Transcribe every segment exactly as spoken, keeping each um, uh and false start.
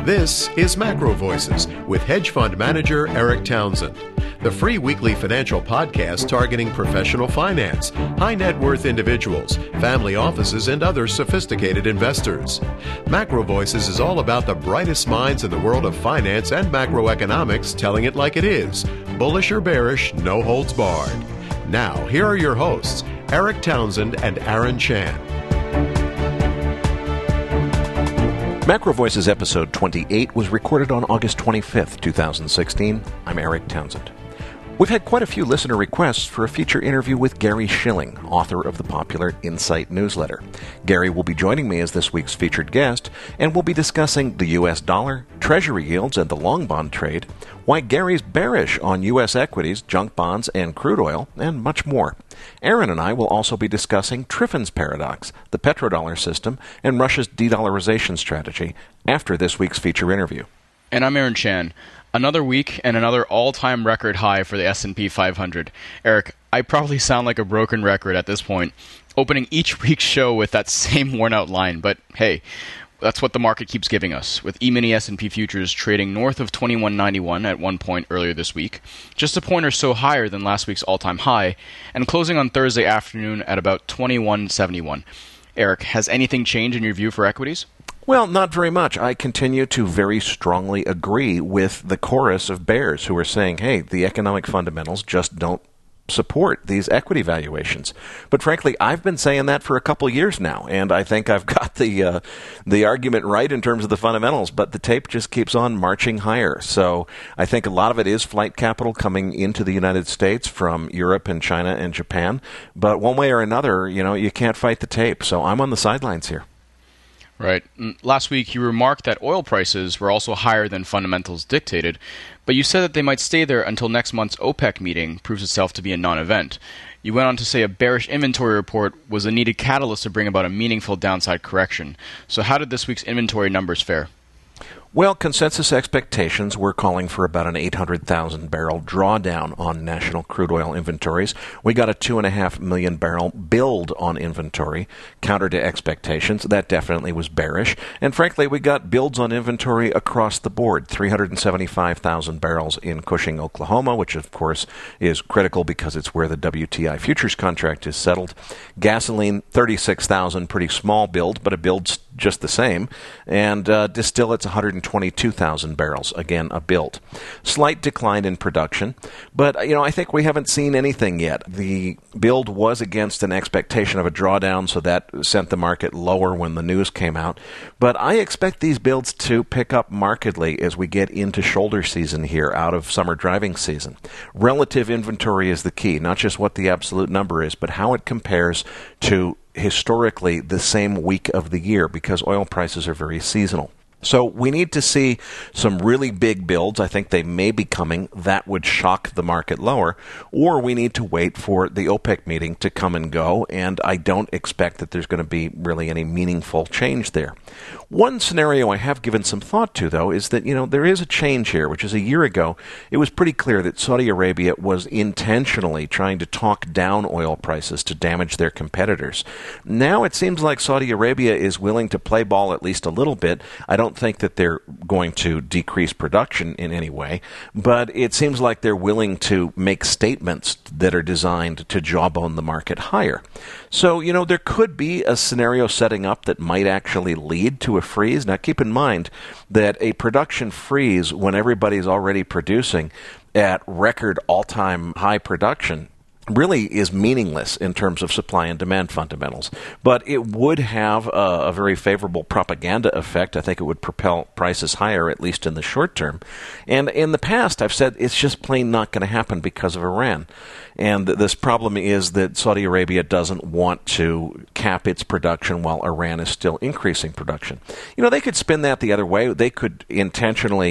This is Macro Voices with hedge fund manager Eric Townsend, the free weekly financial podcast targeting professional finance, high net worth individuals, family offices, and other sophisticated investors. Macro Voices is all about the brightest minds in the world of finance and macroeconomics telling it like it is, bullish or bearish, no holds barred. Now, here are your hosts, Eric Townsend and Aaron Chan. Macro Voices episode twenty-eight was recorded on August twenty-fifth, twenty sixteen. I'm Eric Townsend. We've had quite a few listener requests for a feature interview with Gary Shilling, author of the popular Insight newsletter. Gary will be joining me as this week's featured guest, and we'll be discussing the U S dollar, Treasury yields, and the long bond trade, why Gary's bearish on U S equities, junk bonds, and crude oil, and much more. Aaron and I will also be discussing Triffin's paradox, the petrodollar system, and Russia's de-dollarization strategy after this week's feature interview. And I'm Aaron Chan. Another week and another all-time record high for the S and P five hundred. Eric, I probably sound like a broken record at this point, opening each week's show with that same worn-out line, but hey, that's what the market keeps giving us, with E-mini S and P futures trading north of twenty-one ninety-one at one point earlier this week, just a point or so higher than last week's all-time high, and closing on Thursday afternoon at about twenty-one seventy-one. Eric, has anything changed in your view for equities? Well, not very much. I continue to very strongly agree with the chorus of bears who are saying, hey, the economic fundamentals just don't support these equity valuations. But frankly, I've been saying that for a couple years now, and I think I've got the uh, the argument right in terms of the fundamentals, but the tape just keeps on marching higher. So I think a lot of it is flight capital coming into the United States from Europe and China and Japan. But one way or another, you know, you can't fight the tape. So I'm on the sidelines here. Right. Last week, you remarked that oil prices were also higher than fundamentals dictated, but you said that they might stay there until next month's OPEC meeting proves itself to be a non-event. You went on to say a bearish inventory report was a needed catalyst to bring about a meaningful downside correction. So how did this week's inventory numbers fare? Well, consensus expectations were calling for about an eight hundred thousand barrel drawdown on national crude oil inventories. We got a two point five million barrel build on inventory, counter to expectations. That definitely was bearish. And frankly, we got builds on inventory across the board. three hundred seventy-five thousand barrels in Cushing, Oklahoma, which of course is critical because it's where the W T I futures contract is settled. Gasoline, thirty-six thousand, pretty small build, but a build's just the same. And uh, distillates, one hundred twenty-two thousand barrels, again, a build. Slight decline in production, but, you know, I think we haven't seen anything yet. The build was against an expectation of a drawdown, so that sent the market lower when the news came out. But I expect these builds to pick up markedly as we get into shoulder season here, out of summer driving season. Relative inventory is the key, not just what the absolute number is, but how it compares to historically the same week of the year, because oil prices are very seasonal. So we need to see some really big builds. I think they may be coming. That would shock the market lower. Or we need to wait for the OPEC meeting to come and go, and I don't expect that there's going to be really any meaningful change there. One scenario I have given some thought to, though, is that, you know, there is a change here, which is a year ago, it was pretty clear that Saudi Arabia was intentionally trying to talk down oil prices to damage their competitors. Now it seems like Saudi Arabia is willing to play ball at least a little bit. I don't think that they're going to decrease production in any way, but it seems like they're willing to make statements that are designed to jawbone the market higher. So, you know, there could be a scenario setting up that might actually lead to a freeze. Now, keep in mind that a production freeze when everybody's already producing at record all-time high production really is meaningless in terms of supply and demand fundamentals. But it would have a, a very favorable propaganda effect. I think it would propel prices higher, at least in the short term. And in the past, I've said it's just plain not going to happen because of Iran. And this problem is that Saudi Arabia doesn't want to cap its production while Iran is still increasing production. You know, they could spin that the other way. They could intentionally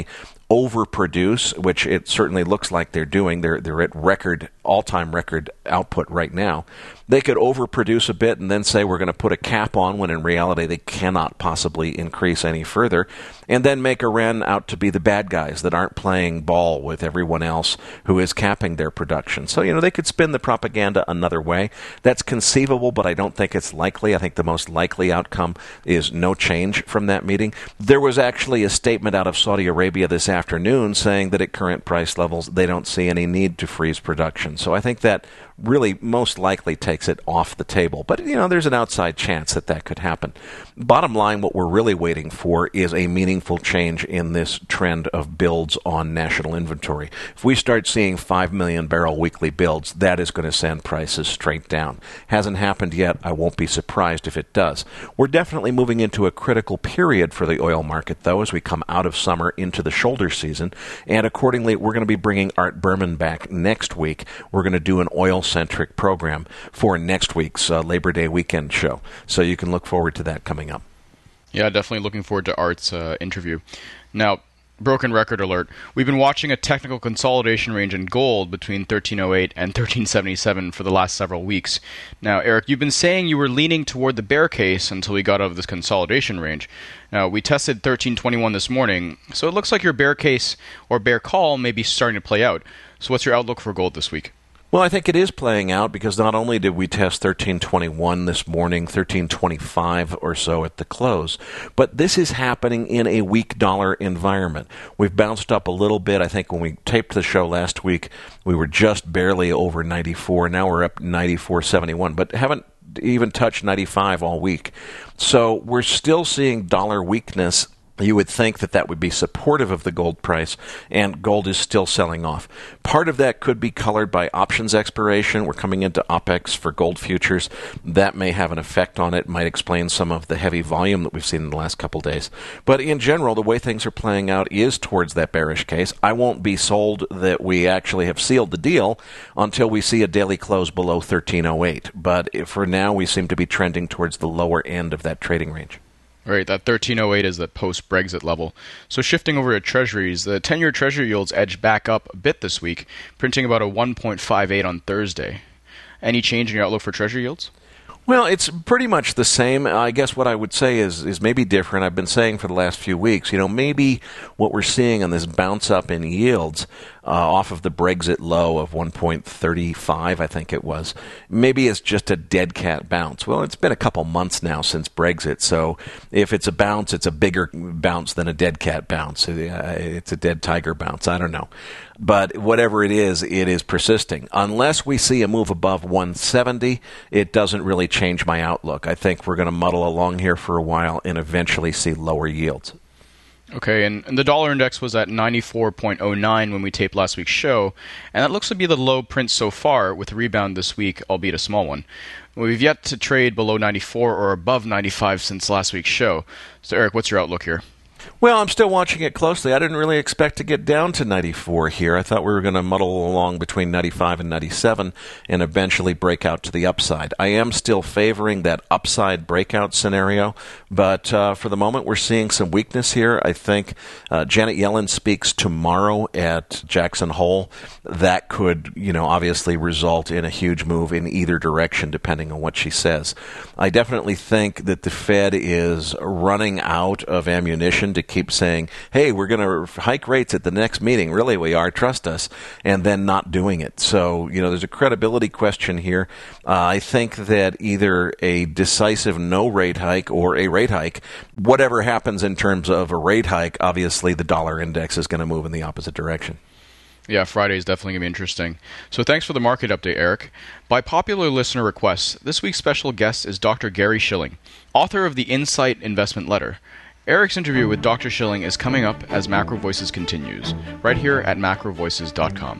overproduce, which it certainly looks like they're doing. They're they're at record, all-time record output right now. They could overproduce a bit and then say we're going to put a cap on when in reality they cannot possibly increase any further, and then make Iran out to be the bad guys that aren't playing ball with everyone else who is capping their production. So, you know, they could spin the propaganda another way. That's conceivable, but I don't think it's likely. I think the most likely outcome is no change from that meeting. There was actually a statement out of Saudi Arabia this afternoon saying that at current price levels they don't see any need to freeze production. So I think that really most likely takes it off the table. But, you know, there's an outside chance that that could happen. Bottom line, what we're really waiting for is a meaningful change in this trend of builds on national inventory. If we start seeing five million barrel weekly builds, that is going to send prices straight down. Hasn't happened yet. I won't be surprised if it does. We're definitely moving into a critical period for the oil market, though, as we come out of summer into the shoulder season. And accordingly, we're going to be bringing Art Berman back next week. We're going to do an oil-centric program for next week's uh, Labor Day weekend show. So you can look forward to that coming up. Yeah, definitely looking forward to Art's uh, interview. Now, broken record alert. We've been watching a technical consolidation range in gold between thirteen oh eight and thirteen seventy-seven for the last several weeks. Now, Eric, you've been saying you were leaning toward the bear case until we got out of this consolidation range. Now, we tested thirteen twenty-one this morning, so it looks like your bear case or bear call may be starting to play out. So what's your outlook for gold this week? Well, I think it is playing out because not only did we test thirteen twenty-one this morning, thirteen twenty-five or so at the close, but this is happening in a weak dollar environment. We've bounced up a little bit. I think when we taped the show last week, we were just barely over ninety-four. Now we're up ninety-four seventy-one, but haven't even touched ninety-five all week. So we're still seeing dollar weakness. You would think that that would be supportive of the gold price, and gold is still selling off. Part of that could be colored by options expiration. We're coming into OPEX for gold futures. That may have an effect on it, might explain some of the heavy volume that we've seen in the last couple days. But in general, the way things are playing out is towards that bearish case. I won't be sold that we actually have sealed the deal until we see a daily close below thirteen oh eight. But for now, we seem to be trending towards the lower end of that trading range. Right, that thirteen oh eight is the post-Brexit level. So shifting over to treasuries, the ten-year treasury yields edged back up a bit this week, printing about a one point five eight on Thursday. Any change in your outlook for treasury yields? Well, it's pretty much the same. I guess what I would say is is maybe different. I've been saying for the last few weeks, you know, maybe what we're seeing on this bounce up in yields uh, off of the Brexit low of one point three five, I think it was, maybe it's just a dead cat bounce. Well, it's been a couple months now since Brexit, so if it's a bounce, it's a bigger bounce than a dead cat bounce. It's a dead tiger bounce. I don't know. But whatever it is, it is persisting. Unless we see a move above one seventy, it doesn't really change my outlook. I think we're going to muddle along here for a while and eventually see lower yields. Okay, and, and the dollar index was at ninety-four point oh nine when we taped last week's show, and that looks to be the low print so far, with a rebound this week, albeit a small one. We've yet to trade below ninety-four or above ninety-five since last week's show. So, Eric, what's your outlook here? Well, I'm still watching it closely. I didn't really expect to get down to ninety-four here. I thought we were going to muddle along between ninety-five and ninety-seven and eventually break out to the upside. I am still favoring that upside breakout scenario, but uh, for the moment we're seeing some weakness here. I think uh, Janet Yellen speaks tomorrow at Jackson Hole. That could, you know, obviously result in a huge move in either direction depending on what she says. I definitely think that the Fed is running out of ammunition to keep saying, hey, we're going to hike rates at the next meeting. Really, we are. Trust us. And then not doing it. So, you know, there's a credibility question here. Uh, I think that either a decisive no rate hike or a rate hike, whatever happens in terms of a rate hike, obviously the dollar index is going to move in the opposite direction. Yeah, Friday is definitely going to be interesting. So thanks for the market update, Eric. By popular listener request, this week's special guest is Doctor Gary Shilling, author of the Insight Investment Letter. Eric's interview with Doctor Shilling is coming up as Macro Voices continues, right here at macro voices dot com.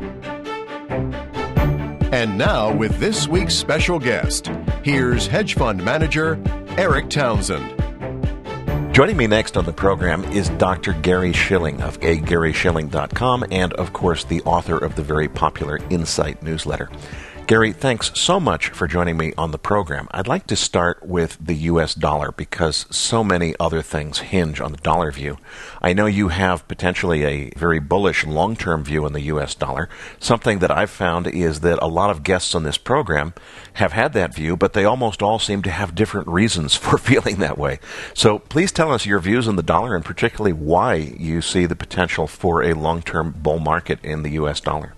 And now, with this week's special guest, here's hedge fund manager Eric Townsend. Joining me next on the program is Doctor Gary Shilling of a gary shilling dot com and, of course, the author of the very popular Insight newsletter. Gary, thanks so much for joining me on the program. I'd like to start with the U S dollar because so many other things hinge on the dollar view. I know you have potentially a very bullish long-term view on the U S dollar. Something that I've found is that a lot of guests on this program have had that view, but they almost all seem to have different reasons for feeling that way. So please tell us your views on the dollar and particularly why you see the potential for a long-term bull market in the U S dollar.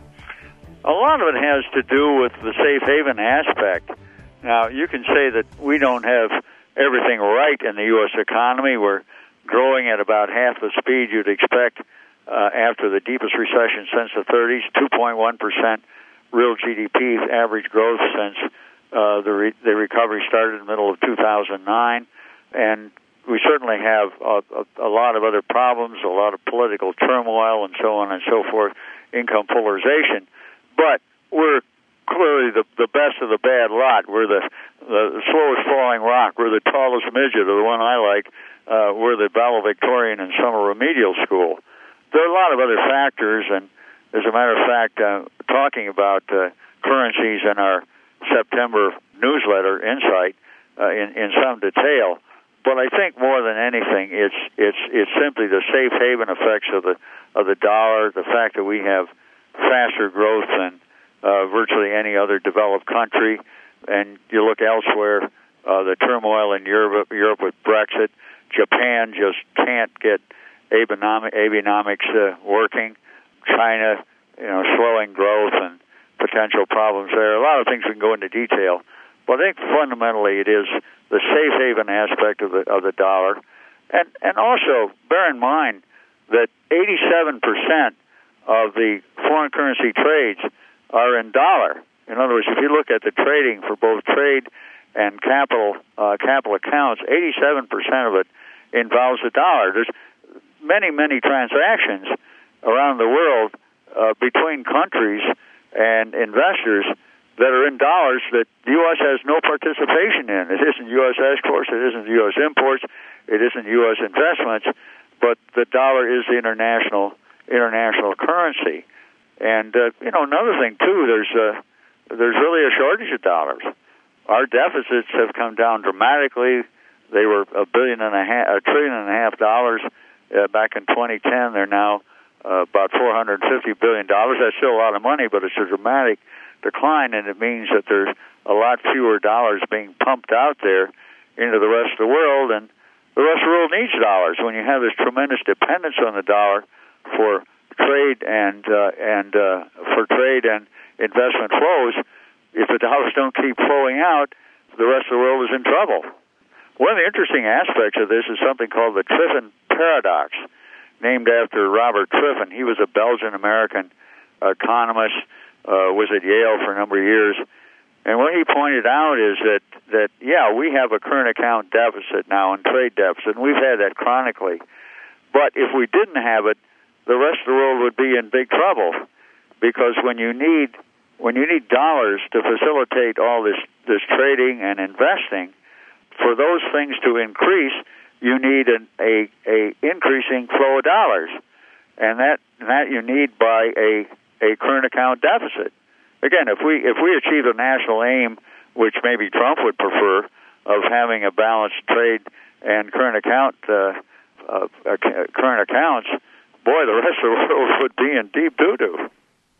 A lot of it has to do with the safe haven aspect. Now, you can say that we don't have everything right in the U S economy. We're growing at about half the speed you'd expect uh, after the deepest recession since the thirties, two point one percent real G D P average growth since uh, the, re- the recovery started in the middle of two thousand nine. And we certainly have a, a, a lot of other problems, a lot of political turmoil and so on and so forth, income polarization. But we're clearly the, the best of the bad lot. We're the, the slowest falling rock. We're the tallest midget, or the one I like. Uh, we're the valedictorian in summer remedial school. There are a lot of other factors, and as a matter of fact, uh, talking about uh, currencies in our September newsletter, Insight, uh, in, in some detail. But I think more than anything, it's it's it's simply the safe haven effects of the of the dollar, the fact that we have faster growth than uh, virtually any other developed country. And you look elsewhere, uh, the turmoil in Europe, Europe with Brexit, Japan just can't get abenomic, abenomics uh, working, China, you know, slowing growth and potential problems there. A lot of things we can go into detail. But I think fundamentally it is the safe haven aspect of the of the dollar. And, and also, bear in mind that eighty-seven percent of the foreign currency trades are in dollar. In other words, if you look at the trading for both trade and capital uh, capital accounts, eighty-seven percent of it involves the dollar. There's many, many transactions around the world uh, between countries and investors that are in dollars that the U S has no participation in. It isn't U S exports, it isn't U S imports, it isn't U S investments, but the dollar is the international international currency. And, uh, you know, another thing, too, there's uh, there's really a shortage of dollars. Our deficits have come down dramatically. They were a billion and a half, a trillion and a half dollars uh, back in twenty ten. They're now uh, about four hundred fifty billion dollars. That's still a lot of money, but it's a dramatic decline, and it means that there's a lot fewer dollars being pumped out there into the rest of the world, and the rest of the world needs dollars. When you have this tremendous dependence on the dollar for trade and uh, and uh, for trade and investment flows, if the dollars don't keep flowing out, the rest of the world is in trouble. One of the interesting aspects of this is something called the Triffin paradox, named after Robert Triffin. He was a Belgian-American economist, uh, was at Yale for a number of years, and what he pointed out is that, that yeah, we have a current account deficit now and trade deficit, and we've had that chronically. But if we didn't have it, the rest of the world would be in big trouble, because when you need when you need dollars to facilitate all this, this trading and investing, for those things to increase, you need an a, a increasing flow of dollars, and that that you need by a, a current account deficit. Again, if we if we achieve a national aim, which maybe Trump would prefer, of having a balanced trade and current account uh, uh, current accounts, boy, the rest of the world would be in deep doo-doo.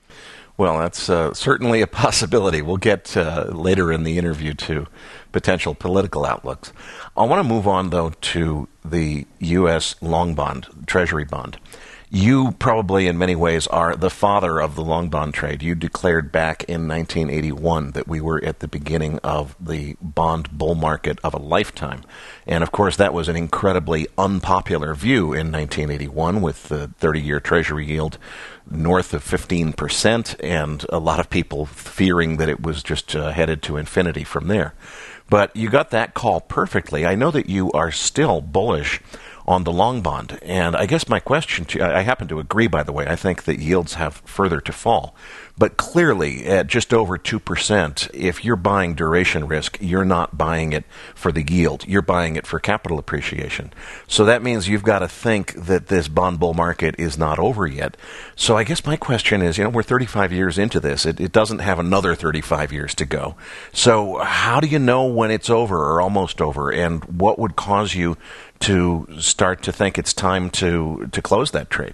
Well, that's uh, certainly a possibility. We'll get uh, later in the interview to potential political outlooks. I want to move on, though, to the U S long bond, Treasury bond. You probably, in many ways, are the father of the long bond trade. You declared back in nineteen eighty-one that we were at the beginning of the bond bull market of a lifetime. And, of course, that was an incredibly unpopular view in nineteen eighty-one, with the thirty-year Treasury yield north of fifteen percent and a lot of people fearing that it was just uh, headed to infinity from there. But you got that call perfectly. I know that you are still bullish on the long bond. And I guess my question to you, I happen to agree, by the way, I think that yields have further to fall. But clearly, at just over two percent, if you're buying duration risk, you're not buying it for the yield. You're buying it for capital appreciation. So that means you've got to think that this bond bull market is not over yet. So I guess my question is, you know, we're thirty-five years into this. It, it doesn't have another thirty-five years to go. So how do you know when it's over or almost over? And what would cause you to start to think it's time to, to close that trade?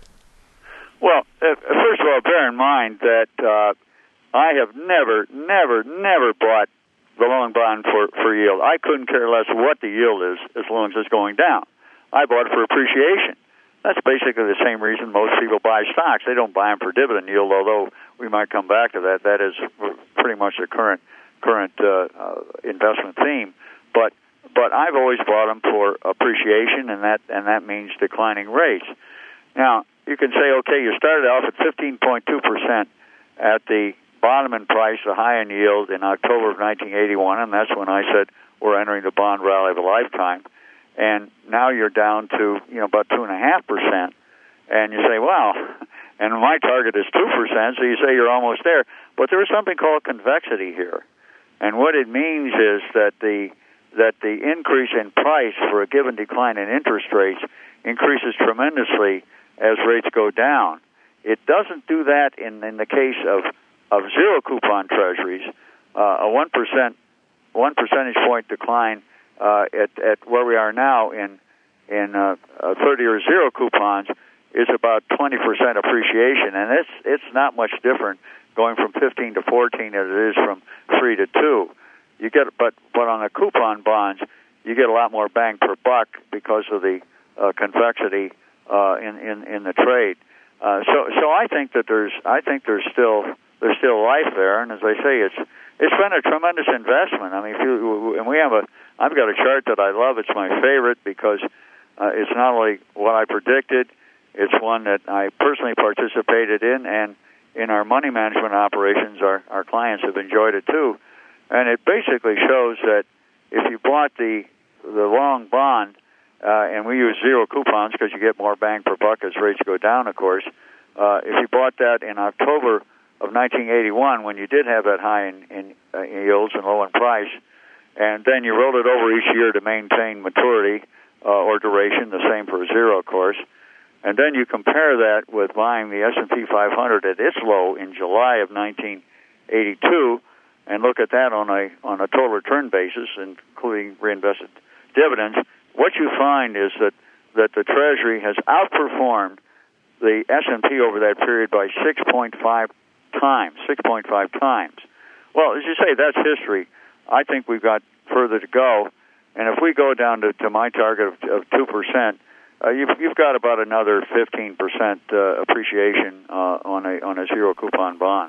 Well, uh, first of all, bear in mind that uh, I have never, never, never bought the long bond for, for yield. I couldn't care less what the yield is as long as it's going down. I bought it for appreciation. That's basically the same reason most people buy stocks. They don't buy them for dividend yield, although we might come back to that. That is pretty much the current current uh, uh, investment theme. But but I've always bought them for appreciation, and that and that means declining rates. Now, you can say, okay, you started off at fifteen point two percent at the bottom in price, the high in yield in October of nineteen eighty-one, and that's when I said we're entering the bond rally of a lifetime. And now you're down to, you know, about two point five percent. And you say, well, and my target is two percent, so you say you're almost there. But there is something called convexity here. And what it means is that the that the increase in price for a given decline in interest rates increases tremendously as rates go down. It doesn't do that in, in the case of, of zero coupon treasuries. Uh, a one percent, one percentage point decline uh, at, at where we are now in in uh, uh, thirty-year zero coupons is about twenty percent appreciation, and it's it's not much different going from fifteen to fourteen as it is from three to two. You get, but but on the coupon bonds, you get a lot more bang per buck because of the uh, convexity uh, in, in in the trade. Uh, so so I think that there's I think there's still there's still life there, and as I say, it's it's been a tremendous investment. I mean, if you, and we have a I've got a chart that I love. It's my favorite because uh, it's not only what I predicted, it's one that I personally participated in, and in our money management operations, our our clients have enjoyed it too. And it basically shows that if you bought the the long bond, uh, and we use zero coupons because you get more bang per buck as rates go down, of course. Uh, if you bought that in October of nineteen eighty-one, when you did have that high in, in, uh, in yields and low in price, and then you rolled it over each year to maintain maturity uh, or duration, the same for zero, of course, and then you compare that with buying the S and P five hundred at its low in July of nineteen eighty-two, and look at that on a on a total return basis, including reinvested dividends, what you find is that, that the Treasury has outperformed the S and P over that period by six point five times. six point five times. Well, as you say, that's history. I think we've got further to go, and if we go down to, to my target of, of two percent, uh, you've, you've got about another fifteen percent uh, appreciation uh, on a on a zero coupon bond.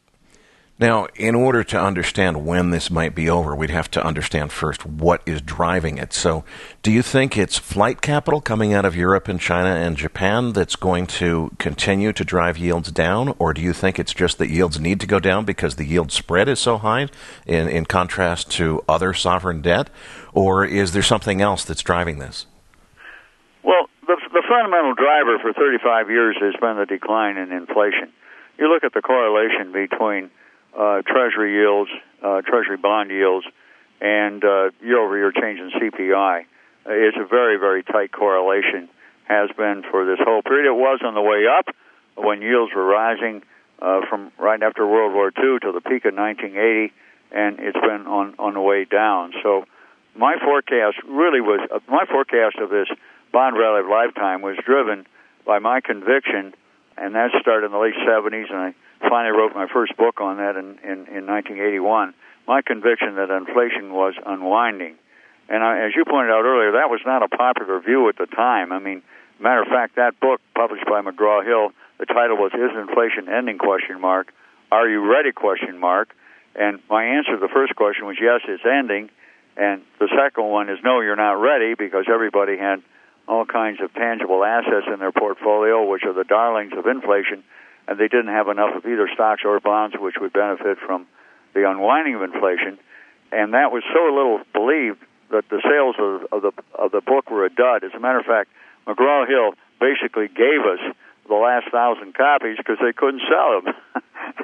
Now, in order to understand when this might be over, we'd have to understand first what is driving it. So do you think it's flight capital coming out of Europe and China and Japan that's going to continue to drive yields down? Or do you think it's just that yields need to go down because the yield spread is so high in, in contrast to other sovereign debt? Or is there something else that's driving this? Well, the, the fundamental driver for thirty-five years has been the decline in inflation. You look at the correlation between Uh, Treasury yields, uh, Treasury bond yields, and uh, year-over-year change in C P I. It's a very, very tight correlation, has been for this whole period. It was on the way up when yields were rising uh, from right after World War Two to the peak of nineteen eighty, and it's been on, on the way down. So my forecast really was, uh, my forecast of this bond rally of lifetime was driven by my conviction, and that started in the late seventies, and I finally wrote my first book on that in, in, in nineteen eighty-one, my conviction that inflation was unwinding. And I, as you pointed out earlier, that was not a popular view at the time. I mean, matter of fact, that book published by McGraw-Hill, the title was Is Inflation Ending, question mark, Are You Ready, question mark. And my answer to the first question was yes, it's ending. And the second one is no, you're not ready, because everybody had all kinds of tangible assets in their portfolio, which are the darlings of inflation, and they didn't have enough of either stocks or bonds which would benefit from the unwinding of inflation. And that was so little believed that the sales of, of the of the book were a dud. As a matter of fact, McGraw-Hill basically gave us the last thousand copies because they couldn't sell them.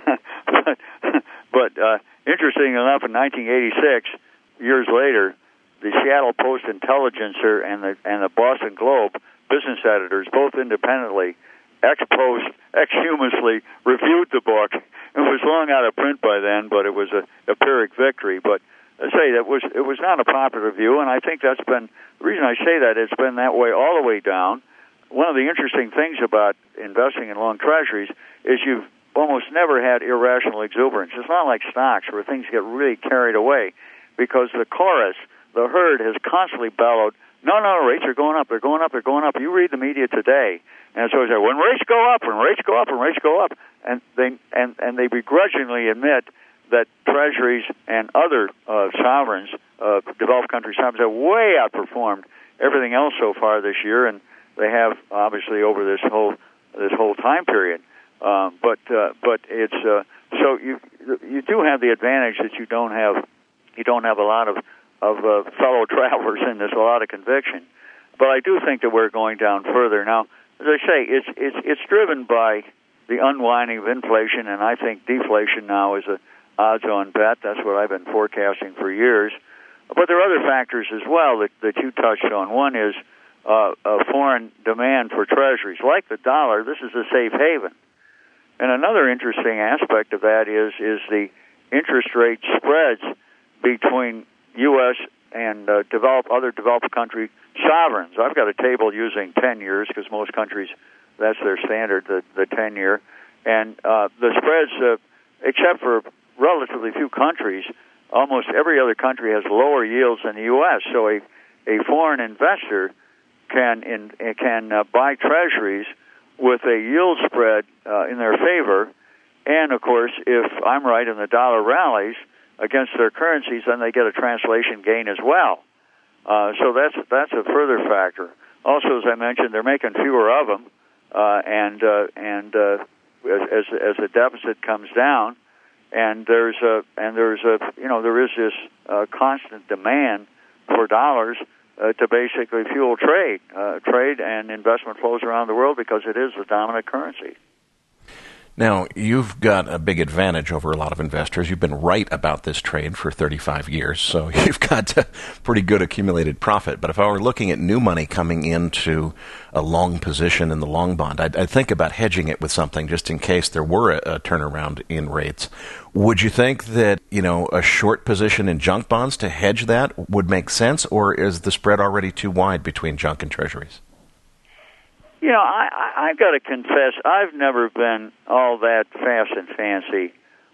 but but uh, interesting enough, in nineteen eighty-six, years later, the Seattle Post-Intelligencer and the and the Boston Globe business editors, both independently, ex post, exhumously reviewed the book. It was long out of print by then, but it was a, a Pyrrhic victory. But I say that was it was not a popular view, and I think that's been the reason I say that. It's been that way all the way down. One of the interesting things about investing in long treasuries is you've almost never had irrational exuberance. It's not like stocks where things get really carried away, because the chorus, the herd, has constantly bellowed, no, no, rates are going up, they're going up, they're going up. You read the media today, and it's always like, when rates go up, when rates go up, when rates go up, and they and, and they begrudgingly admit that treasuries and other uh, sovereigns, uh, developed country sovereigns, have way outperformed everything else so far this year, and they have obviously over this whole this whole time period. Um, but uh, but it's uh, so you you do have the advantage that you don't have you don't have a lot of of uh, fellow travelers in this, a lot of conviction. But I do think that we're going down further now. As I say, it's it's it's driven by the unwinding of inflation, and I think deflation now is a odds-on bet. That's what I've been forecasting for years. But there are other factors as well that, that you touched on. One is uh, a foreign demand for treasuries. Like the dollar, this is a safe haven. And another interesting aspect of that is is the interest rate spreads between U S and uh, develop other developed country sovereigns. I've got a table using ten years because most countries, that's their standard, the, the ten year. And uh, the spreads, uh, except for relatively few countries, almost every other country has lower yields than the U S. So a, a foreign investor can in, can uh, buy treasuries with a yield spread uh, in their favor. And, of course, if I'm right and the dollar rallies against their currencies, then they get a translation gain as well. Uh, so that's that's a further factor. Also, as I mentioned, they're making fewer of them, uh, and uh, and uh, as as the deficit comes down, and there's a and there's a you know there is this uh, constant demand for dollars uh, to basically fuel trade, uh, trade and investment flows around the world because it is the dominant currency. Now, you've got a big advantage over a lot of investors. You've been right about this trade for thirty-five years, so you've got a pretty good accumulated profit. But if I were looking at new money coming into a long position in the long bond, I'd, I'd think about hedging it with something just in case there were a, a turnaround in rates. Would you think that, you know, a short position in junk bonds to hedge that would make sense, or is the spread already too wide between junk and treasuries? You know, I, I, I've got to confess, I've never been all that fast and fancy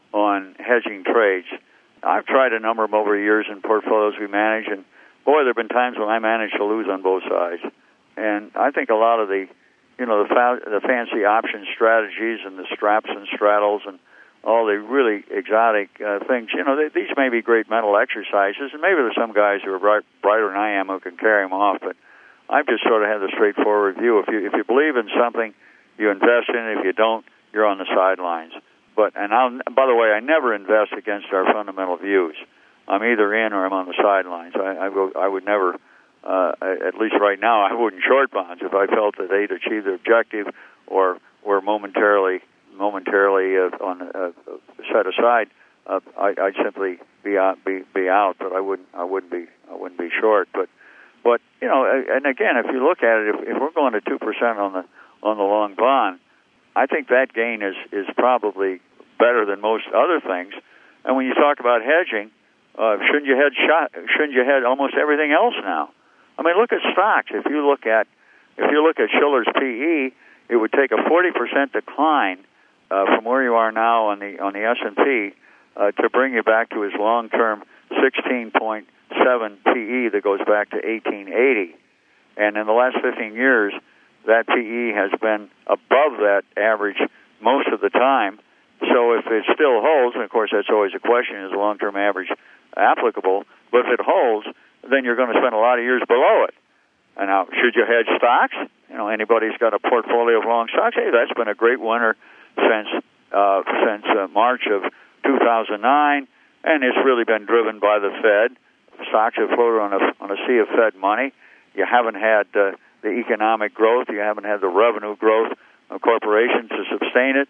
on hedging trades. I've tried a number of them over the years in portfolios we manage, and boy, there have been times when I managed to lose on both sides. And I think a lot of the, you know, the, fa- the fancy option strategies and the straps and straddles and all the really exotic uh, things, you know, they, these may be great mental exercises, and maybe there's some guys who are bright, brighter than I am who can carry them off, but I've just sort of had the straightforward view. If you if you believe in something, you invest in it. If you don't, you're on the sidelines. But and I'll by the way, I never invest against our fundamental views. I'm either in or I'm on the sidelines. I I, go, I would never, uh, at least right now, I wouldn't short bonds if I felt that they'd achieved their objective or were momentarily momentarily uh, on uh, set aside. Uh, I, I'd simply be out, be be out, but I wouldn't I wouldn't be I wouldn't be short. But But you know, and again, if you look at it, if, if we're going to two percent on the on the long bond, I think that gain is is probably better than most other things. And when you talk about hedging, uh, shouldn't you hedge shot, shouldn't you hedge almost everything else now? I mean, look at stocks. If you look at if you look at Shiller's P E, it would take a forty percent decline uh, from where you are now on the on the S and P uh, to bring you back to his long term sixteen point seven P E that goes back to eighteen eighty. And in the last fifteen years, that P E has been above that average most of the time. So if it still holds, and of course that's always a question, is the long-term average applicable? But if it holds, then you're going to spend a lot of years below it. And now, should you hedge stocks? You know, anybody's got a portfolio of long stocks, hey, that's been a great winner since uh, since uh, March of two thousand nine, and it's really been driven by the Fed. Stocks have floated on a on a sea of Fed money. You haven't had uh, the economic growth. You haven't had the revenue growth of corporations to sustain it.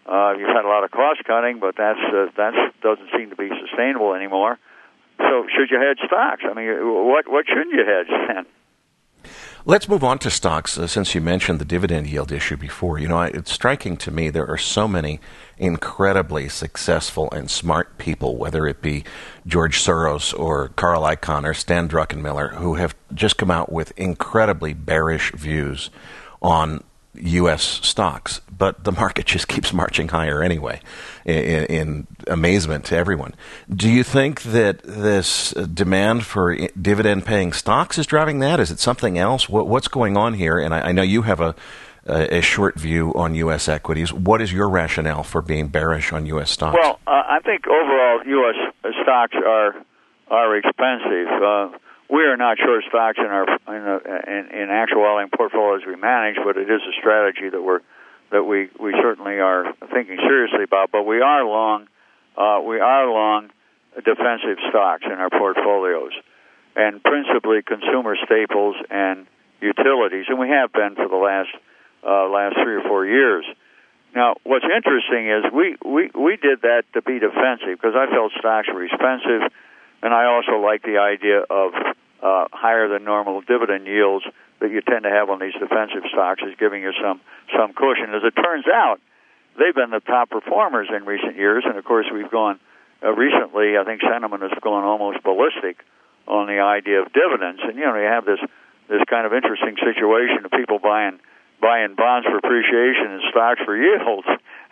Uh, you've had a lot of cost cutting, but that's uh, that doesn't seem to be sustainable anymore. So should you hedge stocks? I mean, what what shouldn't you hedge then? Let's move on to stocks, uh, since you mentioned the dividend yield issue before. You know, I, it's striking to me there are so many incredibly successful and smart people, whether it be George Soros or Carl Icahn or Stan Druckenmiller, who have just come out with incredibly bearish views on U S stocks, but the market just keeps marching higher anyway, in, in amazement to everyone. Do you think that this demand for dividend-paying stocks is driving that? Is it something else? What, what's going on here? And I, I know you have a, a, a short view on U S equities. What is your rationale for being bearish on U S stocks? Well, uh, I think overall U S stocks are are expensive. Uh, We are not short stocks in our in, a, in, in actuality in portfolios we manage, but it is a strategy that we're that we, we certainly are thinking seriously about. But we are long uh, we are long defensive stocks in our portfolios, and principally consumer staples and utilities, and we have been for the last uh, last three or four years. Now, what's interesting is we, we, we did that to be defensive because I felt stocks were expensive. And I also like the idea of uh, higher than normal dividend yields that you tend to have on these defensive stocks is giving you some, some cushion. As it turns out, they've been the top performers in recent years. And, of course, we've gone uh, recently, I think sentiment has gone almost ballistic on the idea of dividends. And, you know, you have this, this kind of interesting situation of people buying buying bonds for appreciation and stocks for yields.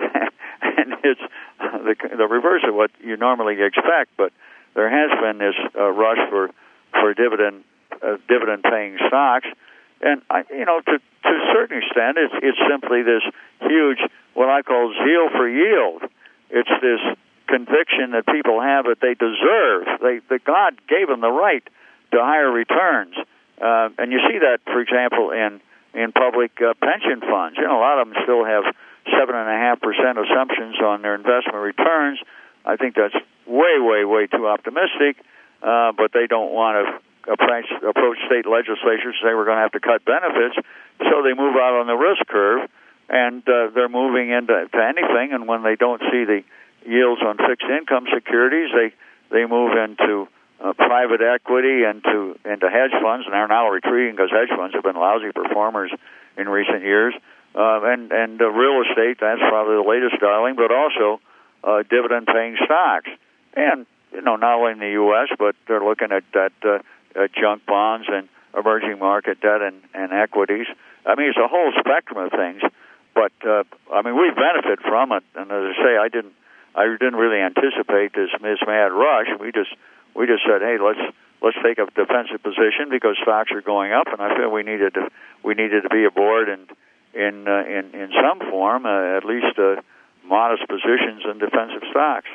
And it's the, the reverse of what you normally expect. But there has been this uh, rush for for dividend uh, dividend paying stocks, and I, you know, to to a certain extent, it's it's simply this huge what I call zeal for yield. It's this conviction that people have that they deserve. They that God gave them the right to higher returns, uh, and you see that, for example, in in public uh, pension funds. You know, a lot of them still have seven and a half percent assumptions on their investment returns. I think that's way, way, way too optimistic, uh, but they don't want to approach, approach state legislatures and say we're going to have to cut benefits, so they move out on the risk curve, and uh, they're moving into to anything, and when they don't see the yields on fixed income securities, they, they move into uh, private equity and to into hedge funds, and are now retreating because hedge funds have been lousy performers in recent years, uh, and, and uh, real estate, that's probably the latest darling, but also Uh, dividend-paying stocks, and you know not only in the U S but they're looking at that uh, uh, junk bonds and emerging market debt and, and equities. I mean, it's a whole spectrum of things. But uh, I mean, we benefit from it, and as I say, I didn't, I didn't really anticipate this this mad rush. We just, we just said, hey, let's let's take a defensive position because stocks are going up, and I feel we needed to, we needed to be aboard in in uh, in in some form, uh, at least. Uh, modest positions in defensive stocks.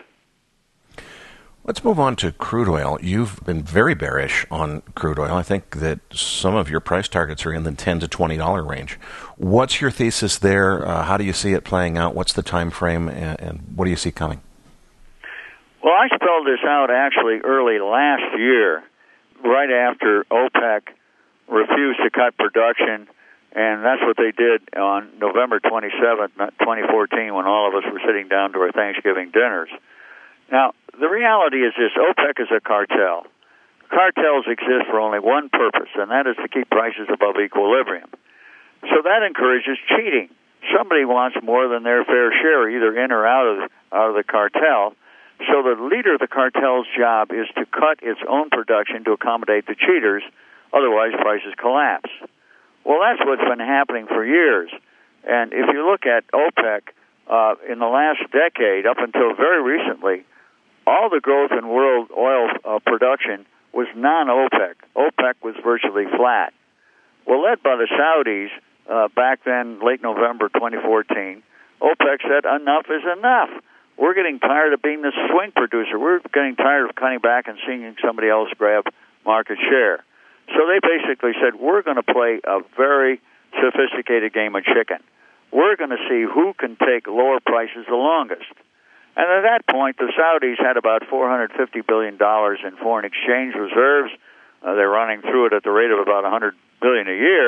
Let's move on to crude oil. You've been very bearish on crude oil. I think that some of your price targets are in the ten to twenty dollars range. What's your thesis there? Uh, how do you see it playing out? What's the time frame, and, and what do you see coming? Well, I spelled this out actually early last year, right after OPEC refused to cut production. And that's what they did on November twenty-seventh, twenty fourteen, when all of us were sitting down to our Thanksgiving dinners. Now, the reality is this: OPEC is a cartel. Cartels exist for only one purpose, and that is to keep prices above equilibrium. So that encourages cheating. Somebody wants more than their fair share, either in or out of, out of the cartel. So the leader of the cartel's job is to cut its own production to accommodate the cheaters, otherwise prices collapse. Well, that's what's been happening for years. And if you look at OPEC, uh, in the last decade, up until very recently, all the growth in world oil uh, production was non-OPEC. OPEC was virtually flat. Well, led by the Saudis, uh, back then, late November twenty fourteen, OPEC said, enough is enough. We're getting tired of being the swing producer. We're getting tired of cutting back and seeing somebody else grab market share. So they basically said, we're going to play a very sophisticated game of chicken. We're going to see who can take lower prices the longest. And at that point, the Saudis had about four hundred fifty billion dollars in foreign exchange reserves. Uh, they're running through it at the rate of about one hundred billion dollars a year.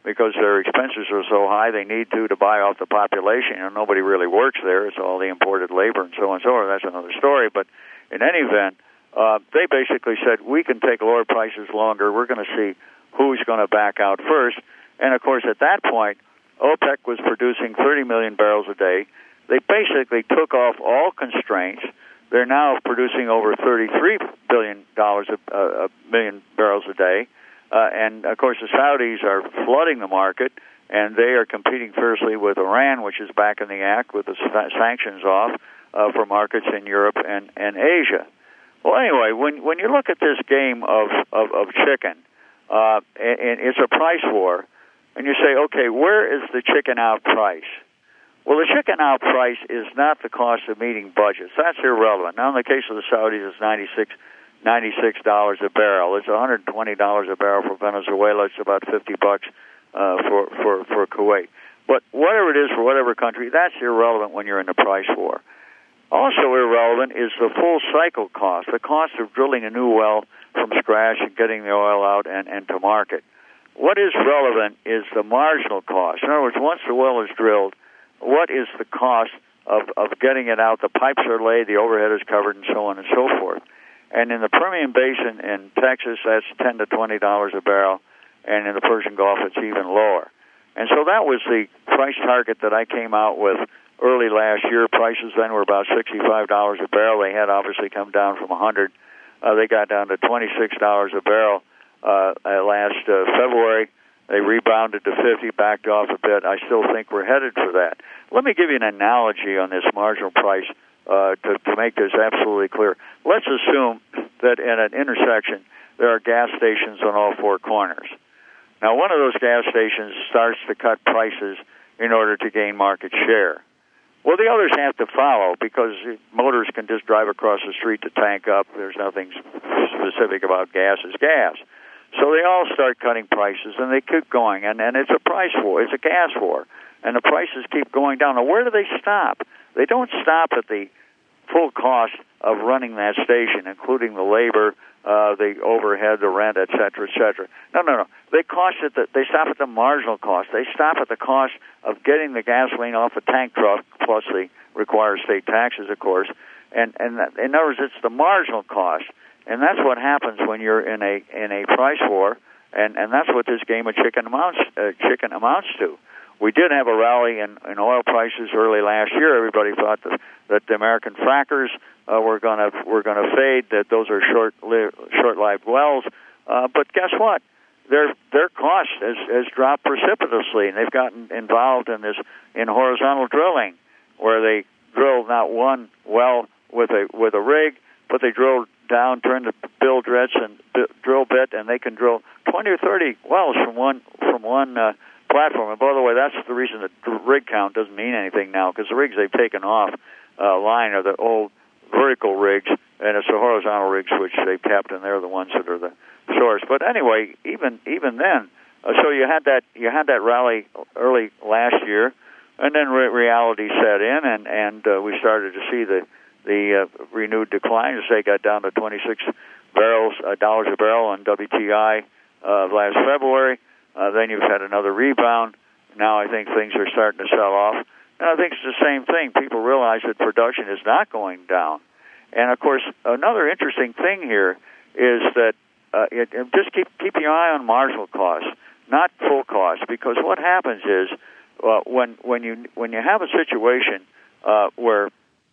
because their expenses are so high, they need to to buy off the population. You know, nobody really works there. It's all the imported labor and so on and so forth. That's another story. But in any event, uh, they basically said, we can take lower prices longer. We're going to see who's going to back out first. And, of course, at that point, OPEC was producing thirty million barrels a day. They basically took off all constraints. They're now producing over thirty-three billion dollars a, a million barrels a day. Uh, and, of course, the Saudis are flooding the market, and they are competing fiercely with Iran, which is back in the act with the sanctions off uh, for markets in Europe and, and Asia. Well, anyway, when when you look at this game of, of, of chicken, uh, and, and it's a price war, and you say, okay, where is the chicken out price? Well, the chicken out price is not the cost of meeting budgets. That's irrelevant. Now, in the case of the Saudis, it's ninety-six ninety-six dollars a barrel. It's one hundred twenty dollars a barrel for Venezuela. It's about fifty bucks uh, for, for, for Kuwait. But whatever it is for whatever country, that's irrelevant when you're in the price war. Also irrelevant is the full cycle cost, the cost of drilling a new well from scratch and getting the oil out and, and to market. What is relevant is the marginal cost. In other words, once the well is drilled, what is the cost of, of getting it out? The pipes are laid, the overhead is covered, and so on and so forth. And in the Permian Basin in Texas, that's ten to twenty dollars a barrel, and in the Persian Gulf, it's even lower. And so that was the price target that I came out with early last year. Prices then were about sixty-five dollars a barrel. They had obviously come down from one hundred dollars. Uh, they got down to twenty-six dollars a barrel uh, last uh, February. They rebounded to fifty, backed off a bit. I still think we're headed for that. Let me give you an analogy on this marginal price uh, to, to make this absolutely clear. Let's assume that in an intersection there are gas stations on all four corners. Now, one of those gas stations starts to cut prices in order to gain market share. Well, the others have to follow because motors can just drive across the street to tank up. There's nothing specific about gas is gas. So they all start cutting prices, and they keep going, and, and it's a price war. It's a gas war, and the prices keep going down. Now, where do they stop? They don't stop at the full cost of running that station, including the labor, uh, the overhead, the rent, et cetera, et cetera. No, no, no. They cost at the, they stop at the marginal cost. They stop at the cost of getting the gasoline off a tank truck, plus the required state taxes, of course. And, and that, in other words, it's the marginal cost. And that's what happens when you're in a in a price war, and, and that's what this game of chicken amounts uh, chicken amounts to. We did have a rally in, in oil prices early last year. Everybody thought that, that the American frackers uh, were going to were going to fade, that those are short li- short-lived wells. Uh, but guess what? Their their cost has, has dropped precipitously, and they've gotten involved in this in horizontal drilling, where they drill not one well with a with a rig, but they drill down, turn the bill dredge and b- drill bit, and they can drill twenty or thirty wells from one from one uh, platform. And by the way, that's the reason the rig count doesn't mean anything now, because the rigs they've taken off uh, line are the old vertical rigs, and it's the horizontal rigs which they've kept, and they're the ones that are the source. But anyway, even even then, uh, so you had that you had that rally early last year, and then re- reality set in, and and uh, we started to see the the uh, renewed decline as they got down to twenty-six barrels uh, dollars a barrel on W T I uh, last February. Uh, then you've had another rebound. Now I think things are starting to sell off. And I think it's the same thing. People realize that production is not going down. And, of course, another interesting thing here is that uh, it, it just keep keep your eye on marginal costs, not full costs, because what happens is uh, when when you when you have a situation uh, where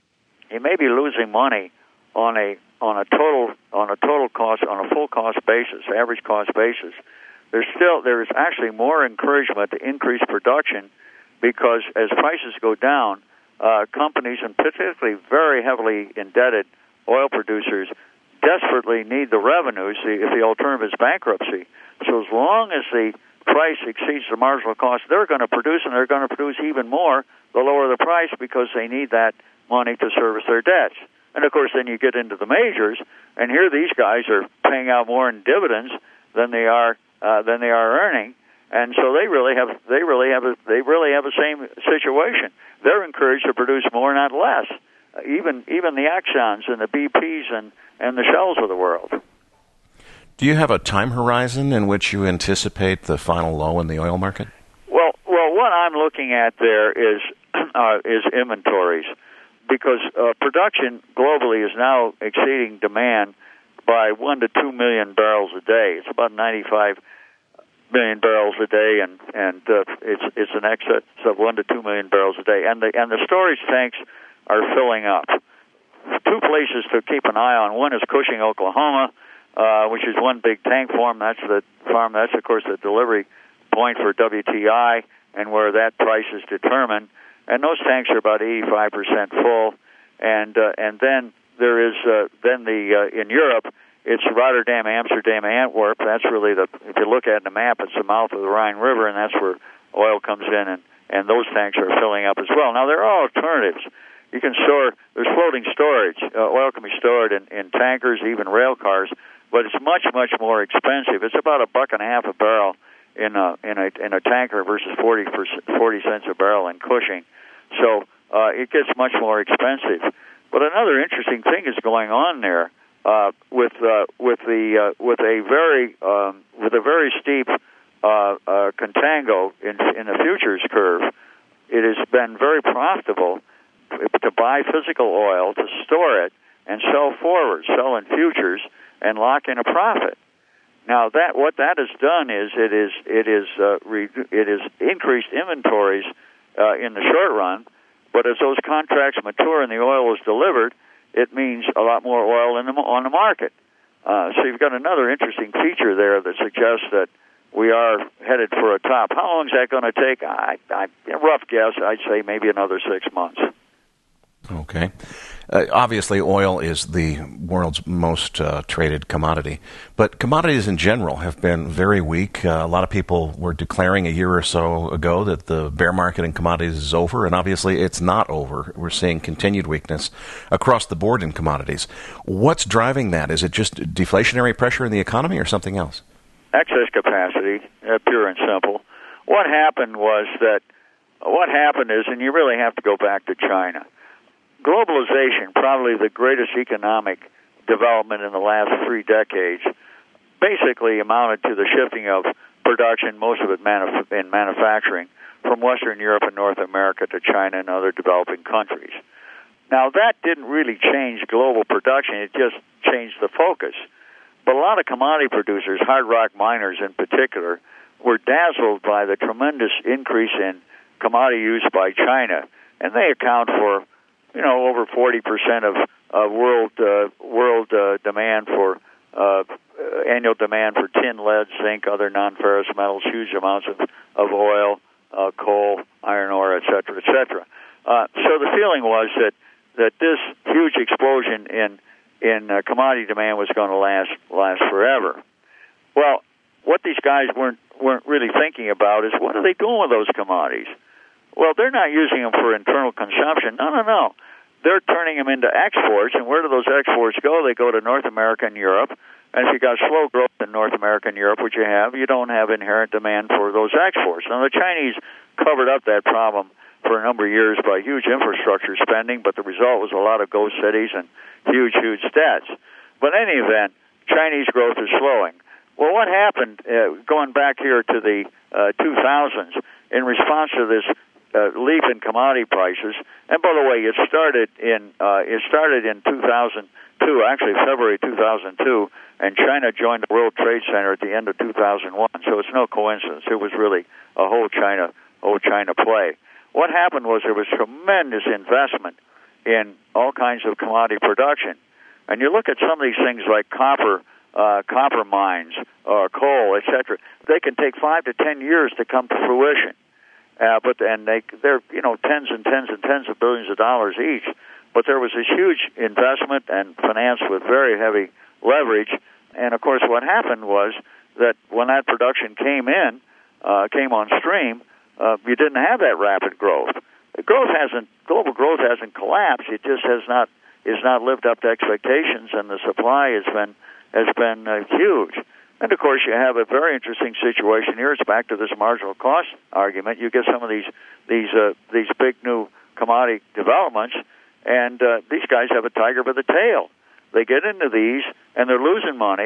you may be losing money on a on a total on a total cost on a full cost basis, average cost basis. There's still there is actually more encouragement to increase production, because as prices go down, uh, companies, and particularly very heavily indebted oil producers, desperately need the revenues if the alternative is bankruptcy. So as long as the price exceeds the marginal cost, they're going to produce, and they're going to produce even more the lower the price, because they need that money to service their debts. And, of course, then you get into the majors, and here these guys are paying out more in dividends than they are uh, than they are earning, and so they really have they really have a, they really have the same situation. They're encouraged to produce more, not less. Uh, even even the Exxons and the B Ps and, and the Shells of the world. Do you have a time horizon in which you anticipate the final low in the oil market? Well, well, what I'm looking at there is uh, is inventories, because uh, production globally is now exceeding demand by one to two million barrels a day. It's about ninety-five million barrels a day, and and uh, it's it's an excess of one to two million barrels a day, and the and the storage tanks are filling up. Two places to keep an eye on. One is Cushing, Oklahoma, uh, which is one big tank farm. That's the farm. That's of course the delivery point for W T I, and where that price is determined. And those tanks are about eighty-five percent full. And uh, and then there is uh, then the uh, in Europe. It's Rotterdam, Amsterdam, Antwerp. That's really the, if you look at the map, it's the mouth of the Rhine River, and that's where oil comes in, and, and those tanks are filling up as well. Now, there are alternatives. You can store, there's floating storage. Uh, oil can be stored in, in tankers, even rail cars, but it's much, much more expensive. It's about a buck and a half a barrel in a, in a, in a tanker versus forty, forty cents a barrel in Cushing. So uh, it gets much more expensive. But another interesting thing is going on there. Uh, with uh, with the uh, with a very um, with a very steep uh, uh, contango in in the futures curve, it has been very profitable to buy physical oil, to store it, and sell forward, sell in futures, and lock in a profit. Now that what that has done is it is it is uh, re- it is increased inventories uh, in the short run, but as those contracts mature and the oil is delivered, it means a lot more oil in the, on the market. Uh, so you've got another interesting feature there that suggests that we are headed for a top. How long is that going to take? I, I, rough guess, I'd say maybe another six months. Okay. Uh, obviously, oil is the world's most uh, traded commodity, but commodities in general have been very weak. Uh, a lot of people were declaring a year or so ago that the bear market in commodities is over, and obviously it's not over. We're seeing continued weakness across the board in commodities. What's driving that? Is it just deflationary pressure in the economy or something else? Excess capacity, uh, pure and simple. What happened was that, what happened is, and you really have to go back to China, globalization, probably the greatest economic development in the last three decades, basically amounted to the shifting of production, most of it manuf- in manufacturing, from Western Europe and North America to China and other developing countries. Now, that didn't really change global production. It just changed the focus. But a lot of commodity producers, hard rock miners in particular, were dazzled by the tremendous increase in commodity use by China, and they account for you know, over forty percent of uh, world uh, world uh, demand for uh, annual demand for tin, lead, zinc, other non-ferrous metals, huge amounts of of oil, uh, coal, iron ore, et cetera, et cetera. Uh, so the feeling was that that this huge explosion in in uh, commodity demand was going to last last forever. Well, what these guys weren't weren't really thinking about is what are they doing with those commodities? Well, they're not using them for internal consumption. No, no, no. They're turning them into exports, and where do those exports go? They go to North America and Europe. And if you've got slow growth in North America and Europe, which you have, you don't have inherent demand for those exports. Now, the Chinese covered up that problem for a number of years by huge infrastructure spending, but the result was a lot of ghost cities and huge, huge debts. But in any event, Chinese growth is slowing. Well, what happened, uh, going back here to the uh, two thousands, in response to this Uh, leap in commodity prices, and by the way, it started in uh, it started in two thousand two, actually February two thousand two, and China joined the World Trade Center at the end of two thousand one. So it's no coincidence; it was really a whole China, whole China play. What happened was there was tremendous investment in all kinds of commodity production, and you look at some of these things like copper, uh, copper mines, or coal, et cetera. They can take five to ten years to come to fruition. Uh, but and they they're you know tens and tens and tens of billions of dollars each. But there was this huge investment and financed with very heavy leverage. And of course, what happened was that when that production came in, uh, came on stream, uh, you didn't have that rapid growth. The growth hasn't global growth hasn't collapsed. It just has not is not lived up to expectations, and the supply has been has been uh, huge. And, of course, you have a very interesting situation here. It's back to this marginal cost argument. You get some of these these uh, these big new commodity developments, and uh, these guys have a tiger by the tail. They get into these, and they're losing money,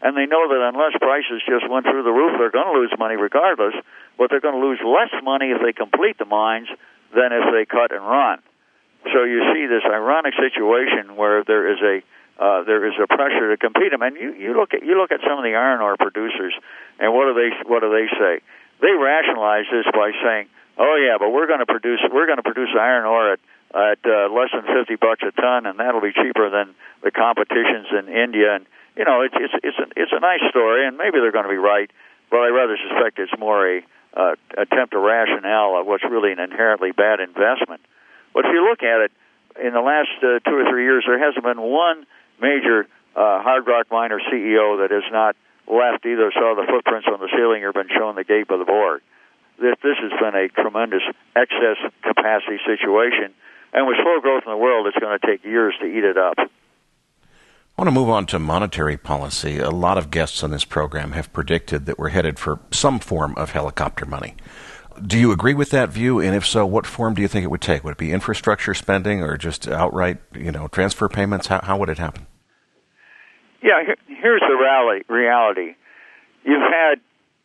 and they know that unless prices just went through the roof, they're going to lose money regardless, but they're going to lose less money if they complete the mines than if they cut and run. So you see this ironic situation where there is a uh, there is a pressure to compete them, and you, you look at you look at some of the iron ore producers, and what do they what do they say? They rationalize this by saying, "Oh yeah, but we're going to produce we're going to produce iron ore at at uh, less than fifty bucks a ton, and that'll be cheaper than the competitions in India." And you know, it's it's it's a, it's a nice story, and maybe they're going to be right, but I rather suspect it's more a uh, attempt to rationale of what's really an inherently bad investment. But if you look at it, in the last uh, two or three years, there hasn't been one major uh, hard rock miner C E O that has not left, either saw the footprints on the ceiling or been shown the gate by the board. This, this has been a tremendous excess capacity situation, and with slow growth in the world, it's going to take years to eat it up. I want to move on to monetary policy. A lot of guests on this program have predicted that we're headed for some form of helicopter money. Do you agree with that view? And if so, what form do you think it would take? Would it be infrastructure spending or just outright, you know, transfer payments? How, how would it happen? Yeah, here's the reality. You've had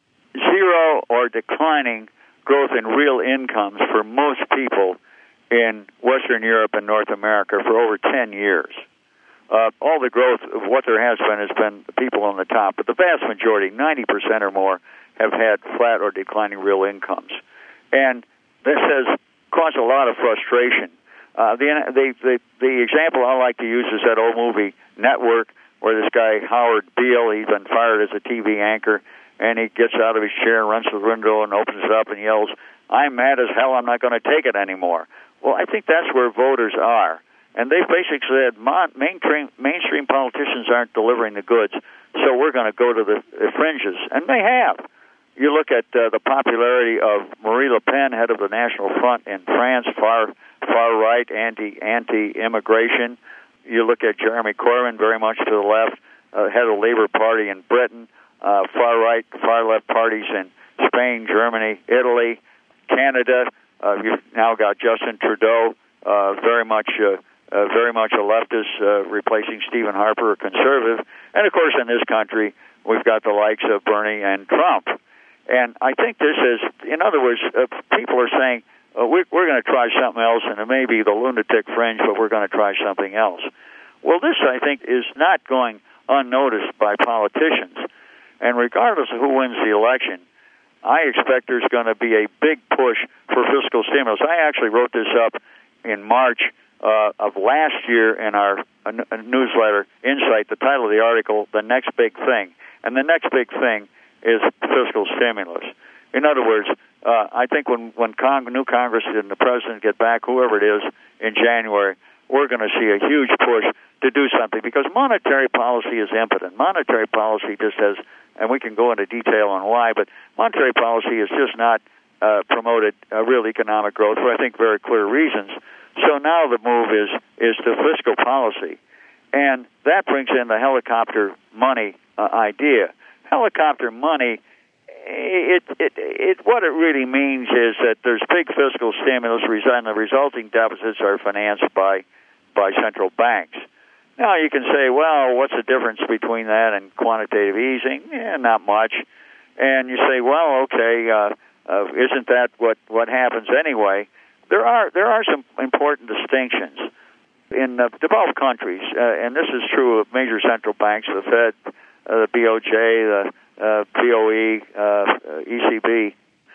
zero or declining growth in real incomes for most people in Western Europe and North America for over ten years. Uh, all the growth of what there has been has been the people on the top, but the vast majority, ninety percent or more, have had flat or declining real incomes. And this has caused a lot of frustration. Uh, the, the, the, the example I like to use is that old movie Network, where this guy, Howard Beale, he's been fired as a T V anchor, and he gets out of his chair and runs to the window and opens it up and yells, "I'm mad as hell, I'm not going to take it anymore." Well, I think that's where voters are. And they've basically said mainstream, mainstream politicians aren't delivering the goods, so we're going to go to the, the fringes. And they have. You look at uh, the popularity of Marie Le Pen, head of the National Front in France, far far right, anti anti immigration. You look at Jeremy Corbyn, very much to the left, uh, head of the Labour Party in Britain, uh, far right, far left parties in Spain, Germany, Italy, Canada. Uh, you've now got Justin Trudeau, uh, very much. Uh, Uh, very much a leftist, uh, replacing Stephen Harper, a conservative. And, of course, in this country, we've got the likes of Bernie and Trump. And I think this is, in other words, uh, people are saying, uh, we're, we're going to try something else, and it may be the lunatic fringe, but we're going to try something else. Well, this, I think, is not going unnoticed by politicians. And regardless of who wins the election, I expect there's going to be a big push for fiscal stimulus. I actually wrote this up in March Uh, of last year in our uh, newsletter, Insight, the title of the article, The Next Big Thing. And the next big thing is fiscal stimulus. In other words, uh, I think when, when Cong- new Congress and the President get back, whoever it is, in January, we're going to see a huge push to do something because monetary policy is impotent. Monetary policy just has, and we can go into detail on why, but monetary policy has just not uh, promoted uh, real economic growth for, I think, very clear reasons. So now the move is is to fiscal policy, and that brings in the helicopter money uh, idea. Helicopter money, it, it it what it really means is that there's big fiscal stimulus, and the resulting deficits are financed by by central banks. Now you can say, well, what's the difference between that and quantitative easing? Yeah, not much. And you say, well, okay, uh, uh, isn't that what what happens anyway? There are there are some important distinctions in uh, developed countries, uh, and this is true of major central banks, the Fed, uh, the B O J, the uh, P O E, uh, E C B.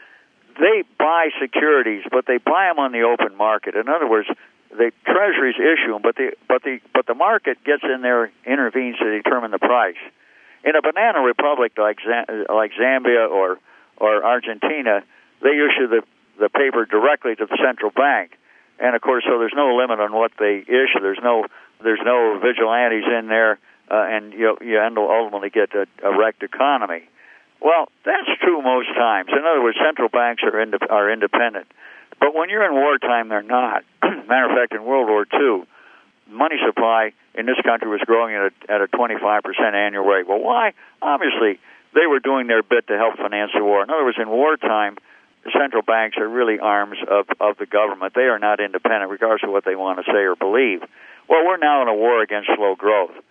They buy securities, but they buy them on the open market. In other words, the treasuries issue them, but the but the but the market gets in there, intervenes to determine the price. In a banana republic like like Zambia or or Argentina, they issue the the paper directly to the central bank, and of course, so there's no limit on what they issue. There's no there's no vigilantes in there, uh, and you you ultimately get a, a wrecked economy. Well, that's true most times. In other words, central banks are ind- are independent, but when you're in wartime, they're not. Matter of fact, in World War Two, money supply in this country was growing at a, at a twenty-five percent annual rate. Well, why? Obviously, they were doing their bit to help finance the war. In other words, in wartime, the central banks are really arms of, of the government. They are not independent, regardless of what they want to say or believe. Well, we're now in a war against slow growth.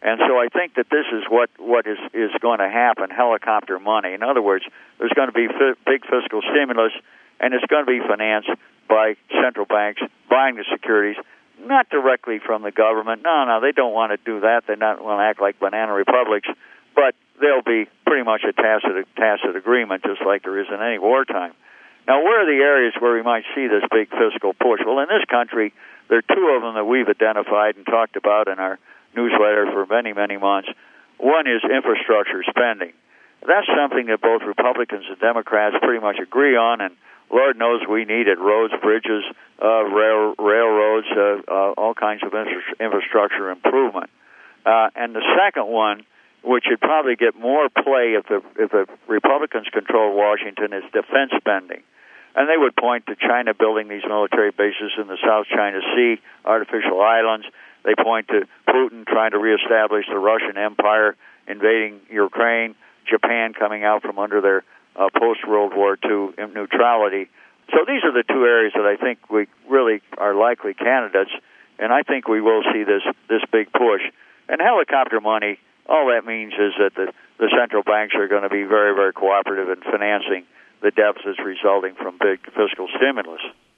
And so I think that this is what, what is, is going to happen, helicopter money. In other words, there's going to be fi- big fiscal stimulus, and it's going to be financed by central banks buying the securities, not directly from the government. No, no, they don't want to do that. They don't want to act like banana republics, but they'll be pretty much a tacit, tacit agreement, just like there is in any wartime. Now, where are the areas where we might see this big fiscal push? Well, in this country, there are two of them that we've identified and talked about in our newsletter for many, many months. One is infrastructure spending. That's something that both Republicans and Democrats pretty much agree on, and Lord knows we need it. Roads, bridges, uh, rail, railroads, uh, uh, all kinds of infra- infrastructure improvement. Uh, and the second one, which should probably get more play if the, if the Republicans control Washington, is defense spending. And they would point to China building these military bases in the South China Sea, artificial islands. They point to Putin trying to reestablish the Russian Empire, invading Ukraine, Japan coming out from under their uh, post-World War Two neutrality. So these are the two areas that I think we really are likely candidates, and I think we will see this, this big push. And helicopter money, all that means is that the, the central banks are going to be very, very cooperative in financing the deficits resulting from big fiscal stimulus.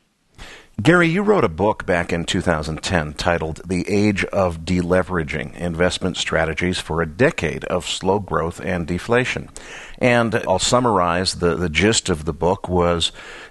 Gary, you wrote a book back in two thousand ten titled The Age of Deleveraging, Investment Strategies for a Decade of Slow Growth and Deflation. And I'll summarize the, the gist of the book was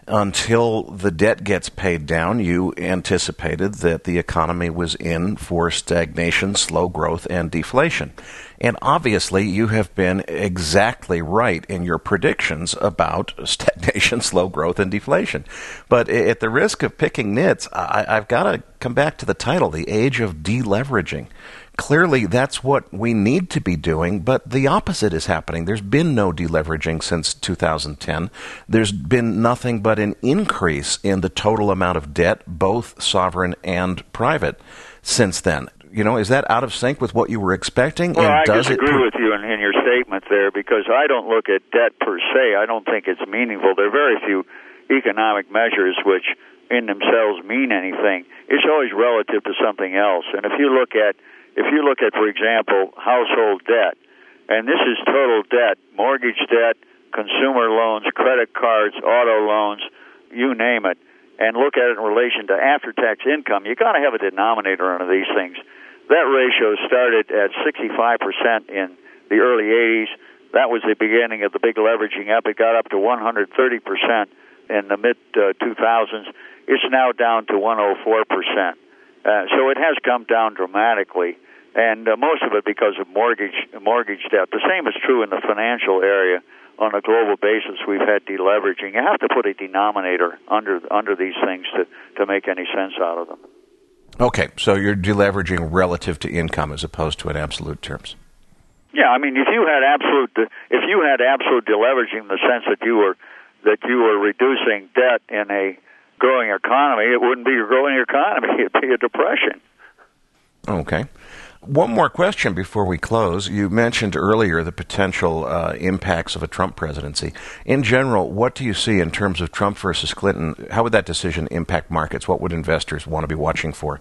until the debt gets paid down, you anticipated that the economy was in for stagnation, slow growth, and deflation. And obviously, you have been exactly right in your predictions about stagnation, slow growth, and deflation. But at the risk of picking nits, I, I've got to come back to the title, The Age of Deleveraging. Clearly, that's what we need to be doing, but the opposite is happening. There's been no deleveraging since two thousand ten. There's been nothing but an increase in the total amount of debt, both sovereign and private, since then. You know, is that out of sync with what you were expecting? Well, and I does disagree it per- with you in, in your statement there, because I don't look at debt per se. I don't think it's meaningful. There are very few economic measures which in themselves mean anything. It's always relative to something else. And if you look at, if you look at, for example, household debt, and this is total debt, mortgage debt, consumer loans, credit cards, auto loans, you name it, and look at it in relation to after-tax income, you got to have a denominator under these things. That ratio started at sixty-five percent in the early eighties. That was the beginning of the big leveraging up. It got up to one hundred thirty percent in the mid two thousands. It's now down to one hundred four percent. Uh, so it has come down dramatically, and uh, most of it because of mortgage mortgage debt. The same is true in the financial area. On a global basis, we've had deleveraging. You have to put a denominator under under these things to, to make any sense out of them. Okay, so you're deleveraging relative to income as opposed to in absolute terms. Yeah, I mean, if you had absolute if you had absolute deleveraging in the sense that you were that you were reducing debt in a growing economy, it wouldn't be a growing economy; it'd be a depression. Okay. One more question before we close. You mentioned earlier the potential uh, impacts of a Trump presidency. In general, what do you see in terms of Trump versus Clinton? How would that decision impact markets? What would investors want to be watching for?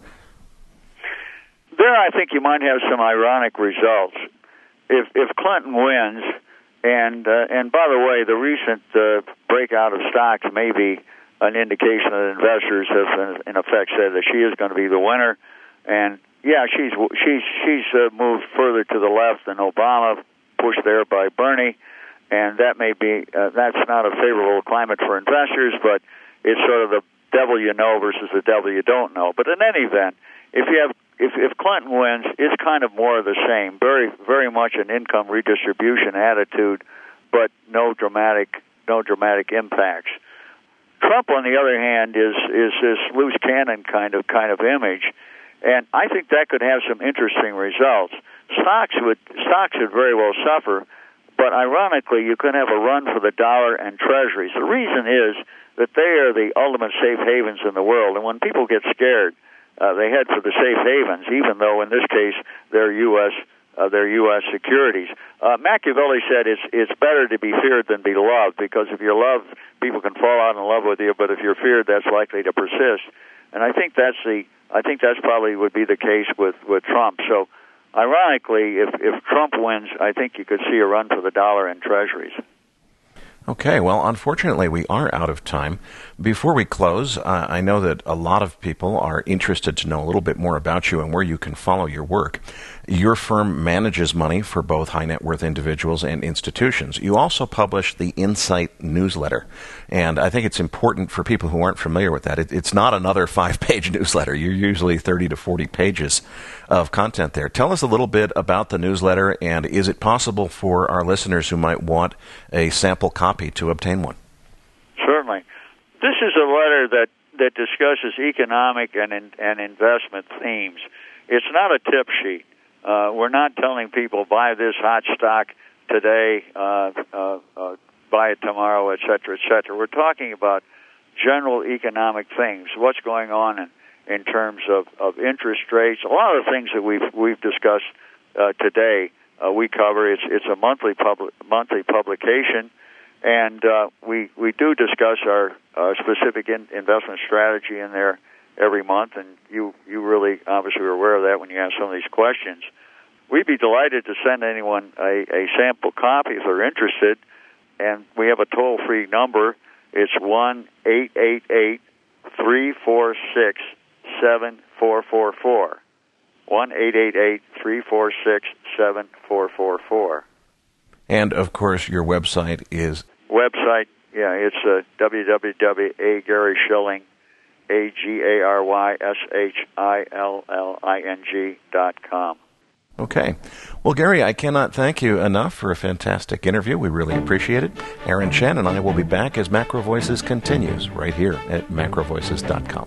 There, I think you might have some ironic results. If if Clinton wins, and uh, and by the way, the recent uh, breakout of stocks may be an indication that investors have, in effect, said that she is going to be the winner, and yeah, she's she's she's uh, moved further to the left than Obama, pushed there by Bernie, and that may be uh, that's not a favorable climate for investors, but it's sort of the devil you know versus the devil you don't know. But in any event, if you have if if Clinton wins, it's kind of more of the same, very very much an income redistribution attitude, but no dramatic no dramatic impacts. Trump, on the other hand, is is this loose cannon kind of kind of image. And I think that could have some interesting results. Stocks would stocks would very well suffer, but ironically, you could have a run for the dollar and treasuries. The reason is that they are the ultimate safe havens in the world, and when people get scared, uh, they head for the safe havens, even though in this case they're U S uh, they're U S securities. Uh, Machiavelli said it's it's better to be feared than be loved, because if you're loved, people can fall out in love with you, but if you're feared, that's likely to persist. And I think that's the I think that's probably would be the case with, with Trump. So ironically, if, if Trump wins, I think you could see a run for the dollar in treasuries. Okay, well, unfortunately, we are out of time. Before we close, uh, I know that a lot of people are interested to know a little bit more about you and where you can follow your work. Your firm manages money for both high net worth individuals and institutions. You also publish the Insight newsletter, and I think it's important for people who aren't familiar with that. It, it's not another five-page newsletter. You're usually thirty to forty pages of content there. Tell us a little bit about the newsletter, and is it possible for our listeners who might want a sample copy to obtain one? Certainly. This is a letter that, that discusses economic and in, and investment themes. It's not a tip sheet. Uh, we're not telling people buy this hot stock today, uh, uh, uh, buy it tomorrow, et cetera, et cetera. We're talking about general economic things, what's going on in, in terms of, of interest rates. A lot of the things that we've we've discussed uh, today, uh, we cover. It's it's a monthly public monthly publication. And uh, we we do discuss our uh, specific in, investment strategy in there every month, and you, you really obviously are aware of that when you ask some of these questions. We'd be delighted to send anyone a, a sample copy if they're interested, and we have a toll-free number. It's one eight eight eight, three four six, seven four four four. one eight eight eight, three four six, seven four four four. And, of course, your website is... Website, yeah, it's uh, w w w dot a gary shilling, A G A R Y S H I L L I N G dot com. Okay. Well, Gary, I cannot thank you enough for a fantastic interview. We really appreciate it. Aaron Chen and I will be back as Macro Voices continues right here at macro voices dot com.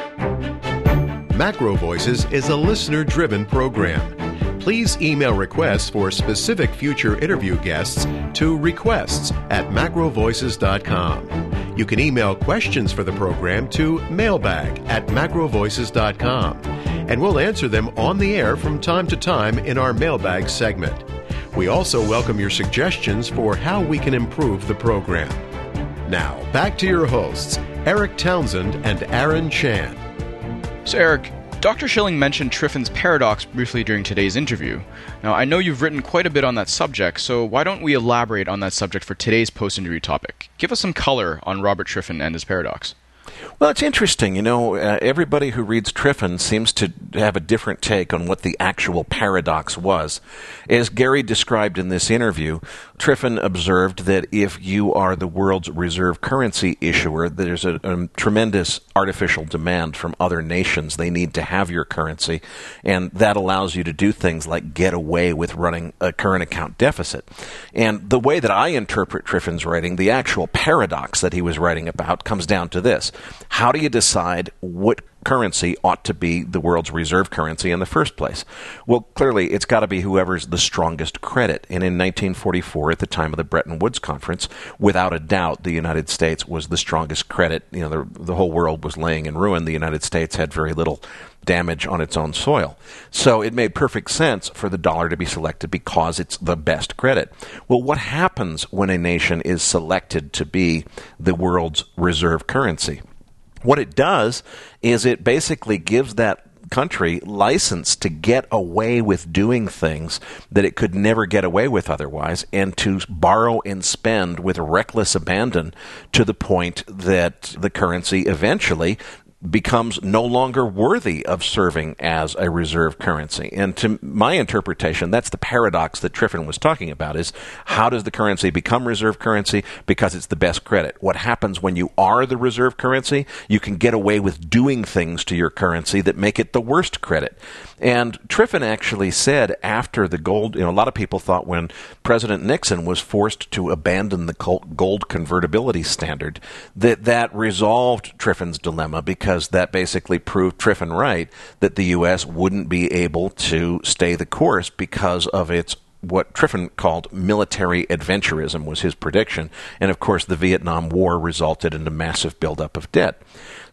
Macro Voices is a listener-driven program. Please email requests for specific future interview guests to requests at macro voices dot com. You can email questions for the program to mailbag at macro voices dot com, and we'll answer them on the air from time to time in our mailbag segment. We also welcome your suggestions for how we can improve the program. Now, back to your hosts, Eric Townsend and Aaron Chan. So, Eric, Doctor Schilling mentioned Triffin's paradox briefly during today's interview. Now, I know you've written quite a bit on that subject, so why don't we elaborate on that subject for today's post-interview topic? Give us some color on Robert Triffin and his paradox. Well, it's interesting. You know, uh, everybody who reads Triffin seems to have a different take on what the actual paradox was. As Gary described in this interview, Triffin observed that if you are the world's reserve currency issuer, there's a, a tremendous artificial demand from other nations. They need to have your currency, and that allows you to do things like get away with running a current account deficit. And the way that I interpret Triffin's writing, the actual paradox that he was writing about, comes down to this. How do you decide what currency ought to be the world's reserve currency in the first place? Well, clearly, it's got to be whoever's the strongest credit. And in nineteen forty-four, at the time of the Bretton Woods Conference, without a doubt, the United States was the strongest credit. You know, the, the whole world was laying in ruin. The United States had very little damage on its own soil. So it made perfect sense for the dollar to be selected because it's the best credit. Well, what happens when a nation is selected to be the world's reserve currency? What it does is it basically gives that country license to get away with doing things that it could never get away with otherwise, and to borrow and spend with reckless abandon to the point that the currency eventually becomes no longer worthy of serving as a reserve currency. And to my interpretation, that's the paradox that Triffin was talking about, is how does the currency become reserve currency? Because it's the best credit. What happens when you are the reserve currency? You can get away with doing things to your currency that make it the worst credit. And Triffin actually said after the gold, you know, a lot of people thought when President Nixon was forced to abandon the gold convertibility standard, that that resolved Triffin's dilemma, because that basically proved Triffin right, that the U S wouldn't be able to stay the course because of its, what Triffin called military adventurism was his prediction. And of course, the Vietnam War resulted in a massive buildup of debt.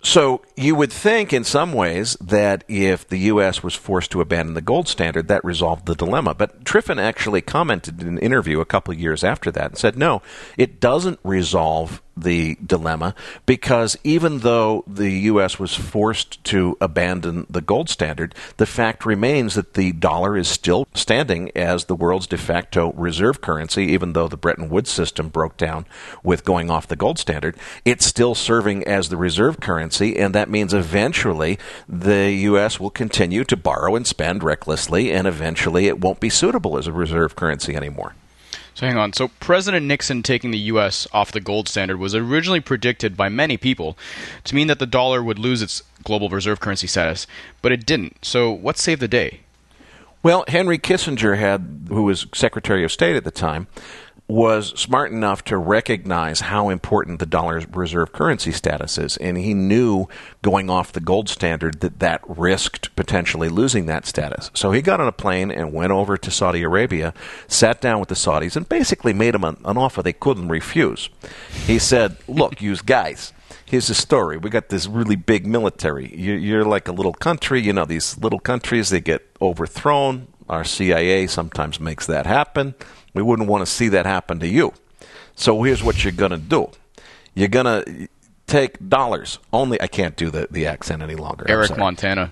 So you would think in some ways that if the U S was forced to abandon the gold standard, that resolved the dilemma. But Triffin actually commented in an interview a couple of years after that and said, no, it doesn't resolve the dilemma, because even though the U S was forced to abandon the gold standard, the fact remains that the dollar is still standing as the world's de facto reserve currency, even though the Bretton Woods system broke down with going off the gold standard. It's still serving as the reserve currency, and that means eventually the U S will continue to borrow and spend recklessly, and eventually it won't be suitable as a reserve currency anymore. So hang on. So President Nixon taking the U S off the gold standard was originally predicted by many people to mean that the dollar would lose its global reserve currency status, but it didn't. So what saved the day? Well, Henry Kissinger, had, who was Secretary of State at the time, was smart enough to recognize how important the dollar's reserve currency status is, and he knew going off the gold standard that that risked potentially losing that status. So he got on a plane and went over to Saudi Arabia, sat down with the Saudis, and basically made them an, an offer they couldn't refuse. He said, look, you guys, here's the story. We got this really big military. You're, you're like a little country. You know, these little countries, they get overthrown. Our C I A sometimes makes that happen. We wouldn't want to see that happen to you. So here's what you're going to do. You're going to take dollars only. I can't do the, the accent any longer. Eric Montana.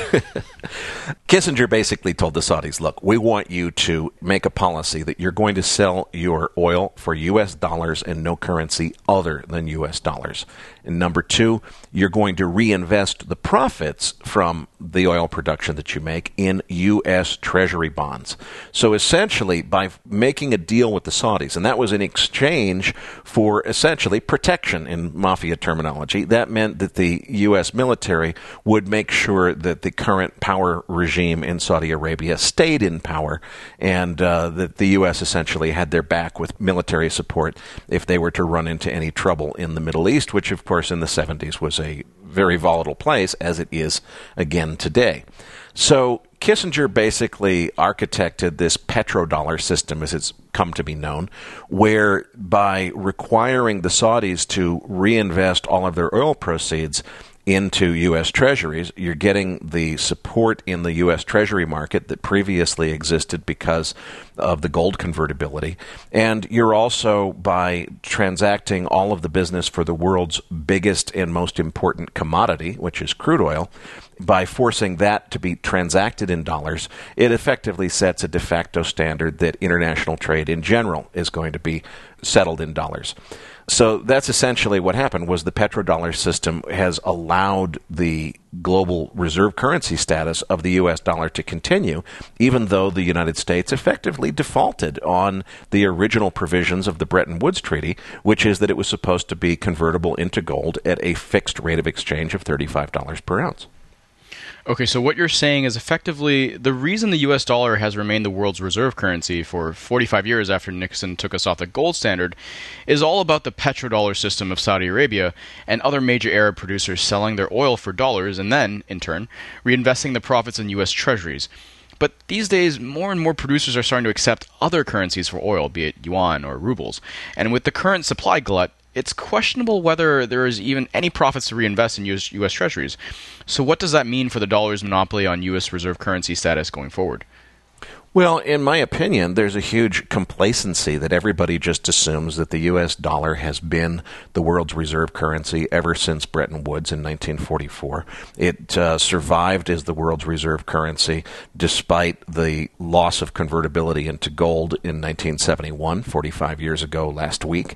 Kissinger basically told the Saudis, look, we want you to make a policy that you're going to sell your oil for U S dollars and no currency other than U S dollars. And number two, you're going to reinvest the profits from the oil production that you make in U S Treasury bonds. So essentially, by making a deal with the Saudis, and that was in exchange for essentially protection in mafia terminology, that meant that the U S military would make sure that the current power regime in Saudi Arabia stayed in power, and uh, that the U S essentially had their back with military support if they were to run into any trouble in the Middle East, which of course in the seventies was a very volatile place, as it is again today. So Kissinger basically architected this petrodollar system, as it's come to be known, where by requiring the Saudis to reinvest all of their oil proceeds into U S Treasuries, you're getting the support in the U S Treasury market that previously existed because of the gold convertibility. And you're also, by transacting all of the business for the world's biggest and most important commodity, which is crude oil, by forcing that to be transacted in dollars, it effectively sets a de facto standard that international trade in general is going to be settled in dollars. So that's essentially what happened, was the petrodollar system has allowed the global reserve currency status of the U S dollar to continue, even though the United States effectively defaulted on the original provisions of the Bretton Woods Treaty, which is that it was supposed to be convertible into gold at a fixed rate of exchange of thirty-five dollars per ounce. Okay, so what you're saying is effectively the reason the U S dollar has remained the world's reserve currency for forty-five years after Nixon took us off the gold standard is all about the petrodollar system of Saudi Arabia and other major Arab producers selling their oil for dollars and then, in turn, reinvesting the profits in U S treasuries. But these days, more and more producers are starting to accept other currencies for oil, be it yuan or rubles. And with the current supply glut, it's questionable whether there is even any profits to reinvest in U S, U S treasuries. So what does that mean for the dollar's monopoly on U S reserve currency status going forward? Well, in my opinion, there's a huge complacency that everybody just assumes that the U S dollar has been the world's reserve currency ever since Bretton Woods in nineteen forty-four. It uh, survived as the world's reserve currency despite the loss of convertibility into gold in nineteen seventy-one, forty-five years ago last week.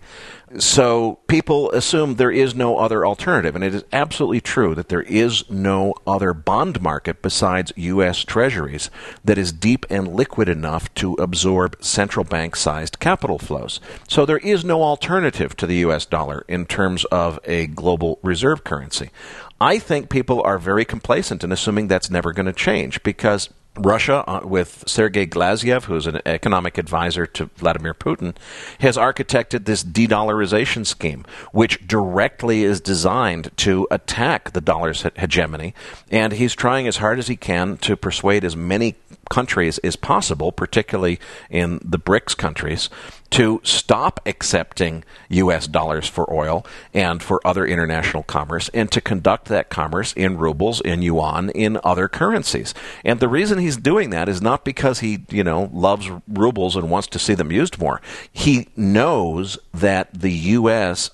So people assume there is no other alternative, and it is absolutely true that there is no other bond market besides U S treasuries that is deep and liquid enough to absorb central bank-sized capital flows. So there is no alternative to the U S dollar in terms of a global reserve currency. I think people are very complacent in assuming that's never going to change, because Russia, uh, with Sergei Glazyev, who's an economic advisor to Vladimir Putin, has architected this de-dollarization scheme, which directly is designed to attack the dollar's he- hegemony. And he's trying as hard as he can to persuade as many countries is possible, particularly in the BRICS countries, to stop accepting U S dollars for oil and for other international commerce, and to conduct that commerce in rubles, in yuan, in other currencies. And the reason he's doing that is not because he, you know, loves rubles and wants to see them used more. He knows that the U S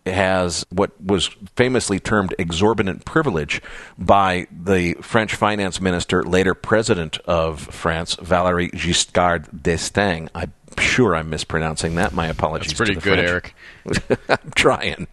has what was famously termed exorbitant privilege by the French finance minister, later president of France, Valéry Giscard d'Estaing. I'm sure I'm mispronouncing that. My apologies. That's pretty to the good, French. Eric. I'm trying.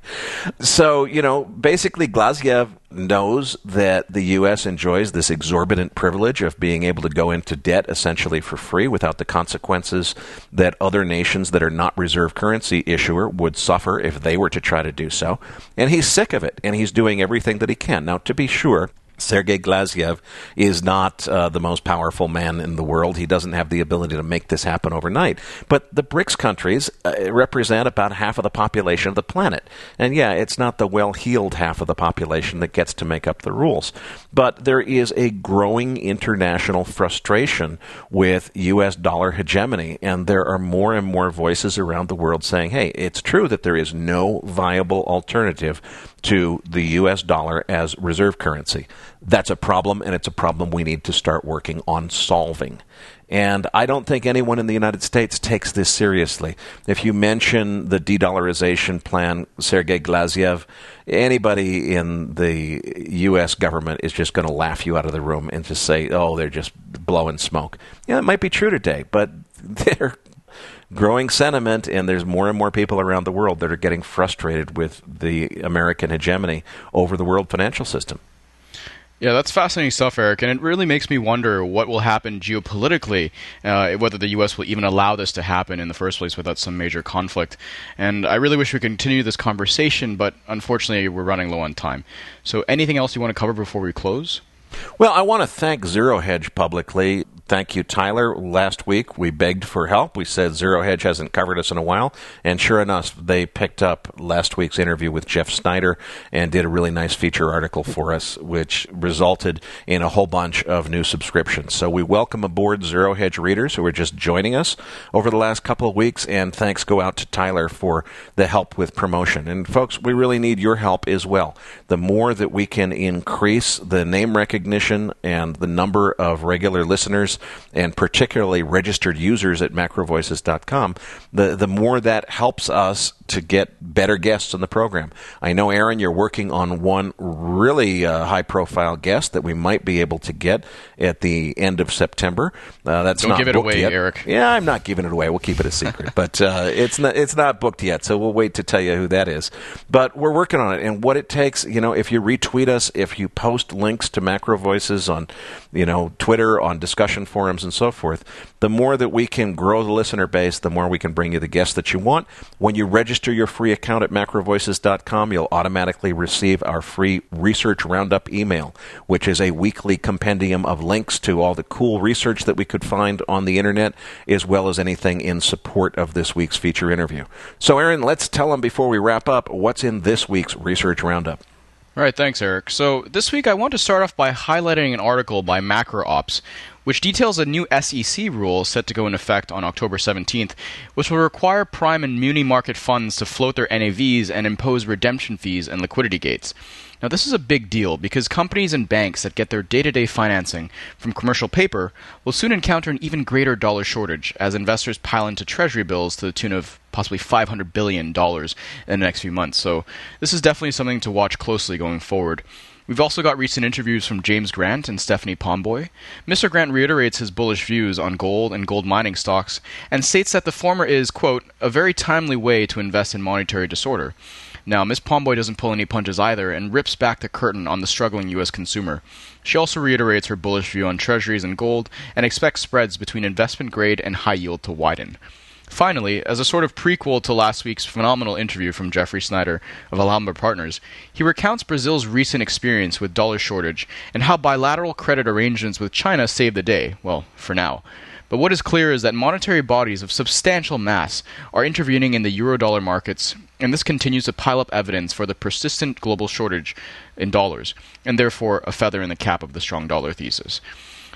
So, you know, basically Glaziev knows that the U S enjoys this exorbitant privilege of being able to go into debt essentially for free without the consequences that other nations that are not reserve currency issuer would suffer if they were to try to do so. And he's sick of it, and he's doing everything that he can. Now, to be sure, Sergei Glaziev is not uh, the most powerful man in the world. He doesn't have the ability to make this happen overnight. But the BRICS countries uh, represent about half of the population of the planet. And yeah, it's not the well-heeled half of the population that gets to make up the rules. But there is a growing international frustration with U S dollar hegemony, and there are more and more voices around the world saying, hey, it's true that there is no viable alternative to the U S dollar as reserve currency. That's a problem, and it's a problem we need to start working on solving. And I don't think anyone in the United States takes this seriously. If you mention the de-dollarization plan, Sergei Glaziev, anybody in the U S government is just going to laugh you out of the room and just say, oh, they're just blowing smoke. Yeah, it might be true today, but they're growing sentiment, and there's more and more people around the world that are getting frustrated with the American hegemony over the world financial system. Yeah, that's fascinating stuff, Eric, and it really makes me wonder what will happen geopolitically, uh, whether the U S will even allow this to happen in the first place without some major conflict. And I really wish we could continue this conversation, but unfortunately we're running low on time. So anything else you want to cover before we close? Well, I want to thank Zero Hedge publicly. Thank you, Tyler. Last week, we begged for help. We said Zero Hedge hasn't covered us in a while. And sure enough, they picked up last week's interview with Jeff Snyder and did a really nice feature article for us, which resulted in a whole bunch of new subscriptions. So we welcome aboard Zero Hedge readers who are just joining us over the last couple of weeks. And thanks go out to Tyler for the help with promotion. And folks, we really need your help as well. The more that we can increase the name recognition and the number of regular listeners, and particularly registered users at macro voices dot com, the, the more that helps us to get better guests on the program. I know, Aaron, you're working on one really uh, high-profile guest that we might be able to get at the end of September. Uh, that's Don't not give it booked away, yet. Eric. Yeah, I'm not giving it away. We'll keep it a secret. But uh, it's not it's not booked yet, so we'll wait to tell you who that is. But we're working on it, and what it takes, you know, if you retweet us, if you post links to Macro Voices on, you know, Twitter, on discussion forums, and so forth, the more that we can grow the listener base, the more we can bring you the guests that you want. When you register your free account at macro voices dot com, you'll automatically receive our free Research Roundup email, which is a weekly compendium of links to all the cool research that we could find on the internet, as well as anything in support of this week's feature interview. So, Aaron, let's tell them before we wrap up what's in this week's Research Roundup. All right, thanks, Eric. So this week I want to start off by highlighting an article by MacroOps, which details a new S E C rule set to go into effect on October seventeenth, which will require prime and muni market funds to float their N A Vs and impose redemption fees and liquidity gates. Now, this is a big deal because companies and banks that get their day-to-day financing from commercial paper will soon encounter an even greater dollar shortage as investors pile into treasury bills to the tune of possibly five hundred billion dollars in the next few months. So this is definitely something to watch closely going forward. We've also got recent interviews from James Grant and Stephanie Pomboy. Mister Grant reiterates his bullish views on gold and gold mining stocks and states that the former is, quote, a very timely way to invest in monetary disorder. Now, Miz Pomboy doesn't pull any punches either and rips back the curtain on the struggling U S consumer. She also reiterates her bullish view on treasuries and gold and expects spreads between investment grade and high yield to widen. Finally, as a sort of prequel to last week's phenomenal interview from Jeffrey Snyder of Alhambra Partners, he recounts Brazil's recent experience with dollar shortage and how bilateral credit arrangements with China saved the day, well, for now. But what is clear is that monetary bodies of substantial mass are intervening in the euro-dollar markets, and this continues to pile up evidence for the persistent global shortage in dollars, and therefore a feather in the cap of the strong dollar thesis.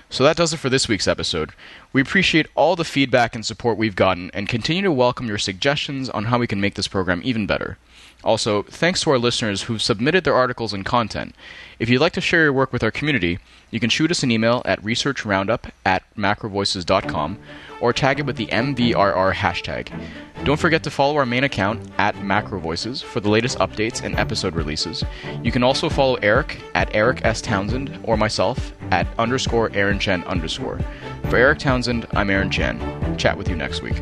So that does it for this week's episode. We appreciate all the feedback and support we've gotten and continue to welcome your suggestions on how we can make this program even better. Also, thanks to our listeners who've submitted their articles and content. If you'd like to share your work with our community, you can shoot us an email at researchroundup at macrovoices dot com or tag it with the M V R R hashtag. Don't forget to follow our main account at MacroVoices for the latest updates and episode releases. You can also follow Eric at Eric S. Townsend or myself at underscore Aaron Chen underscore. For Eric Townsend, I'm Aaron Chen. Chat with you next week.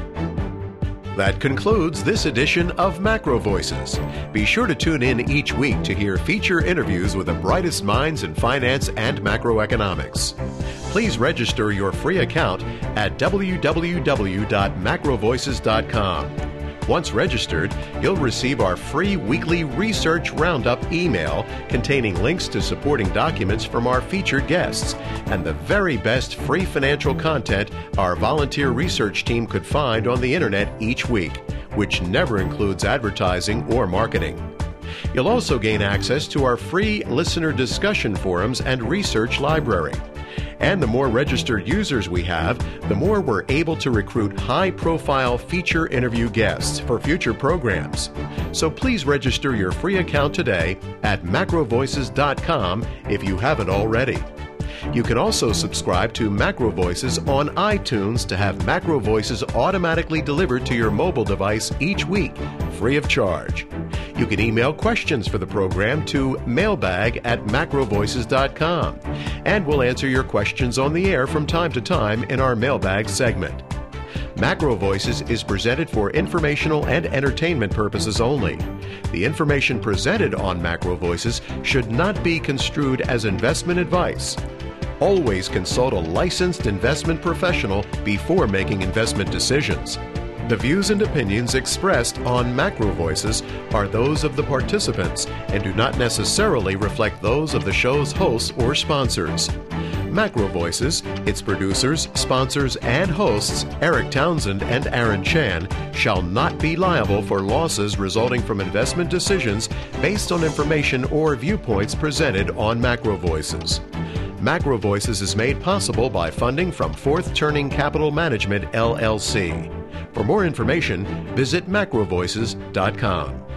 That concludes this edition of Macro Voices. Be sure to tune in each week to hear feature interviews with the brightest minds in finance and macroeconomics. Please register your free account at w w w dot macro voices dot com. Once registered, you'll receive our free weekly Research Roundup email containing links to supporting documents from our featured guests and the very best free financial content our volunteer research team could find on the internet each week, which never includes advertising or marketing. You'll also gain access to our free listener discussion forums and research library. And the more registered users we have, the more we're able to recruit high-profile feature interview guests for future programs. So please register your free account today at macro voices dot com if you haven't already. You can also subscribe to Macro Voices on iTunes to have Macro Voices automatically delivered to your mobile device each week, free of charge. You can email questions for the program to mailbag at macro voices dot com, and we'll answer your questions on the air from time to time in our mailbag segment. Macro Voices is presented for informational and entertainment purposes only. The information presented on Macro Voices should not be construed as investment advice. Always consult a licensed investment professional before making investment decisions. The views and opinions expressed on Macro Voices are those of the participants and do not necessarily reflect those of the show's hosts or sponsors. Macro Voices, its producers, sponsors, and hosts, Eric Townsend and Aaron Chan, shall not be liable for losses resulting from investment decisions based on information or viewpoints presented on Macro Voices. Macro Voices is made possible by funding from Fourth Turning Capital Management, L L C. For more information, visit macro voices dot com.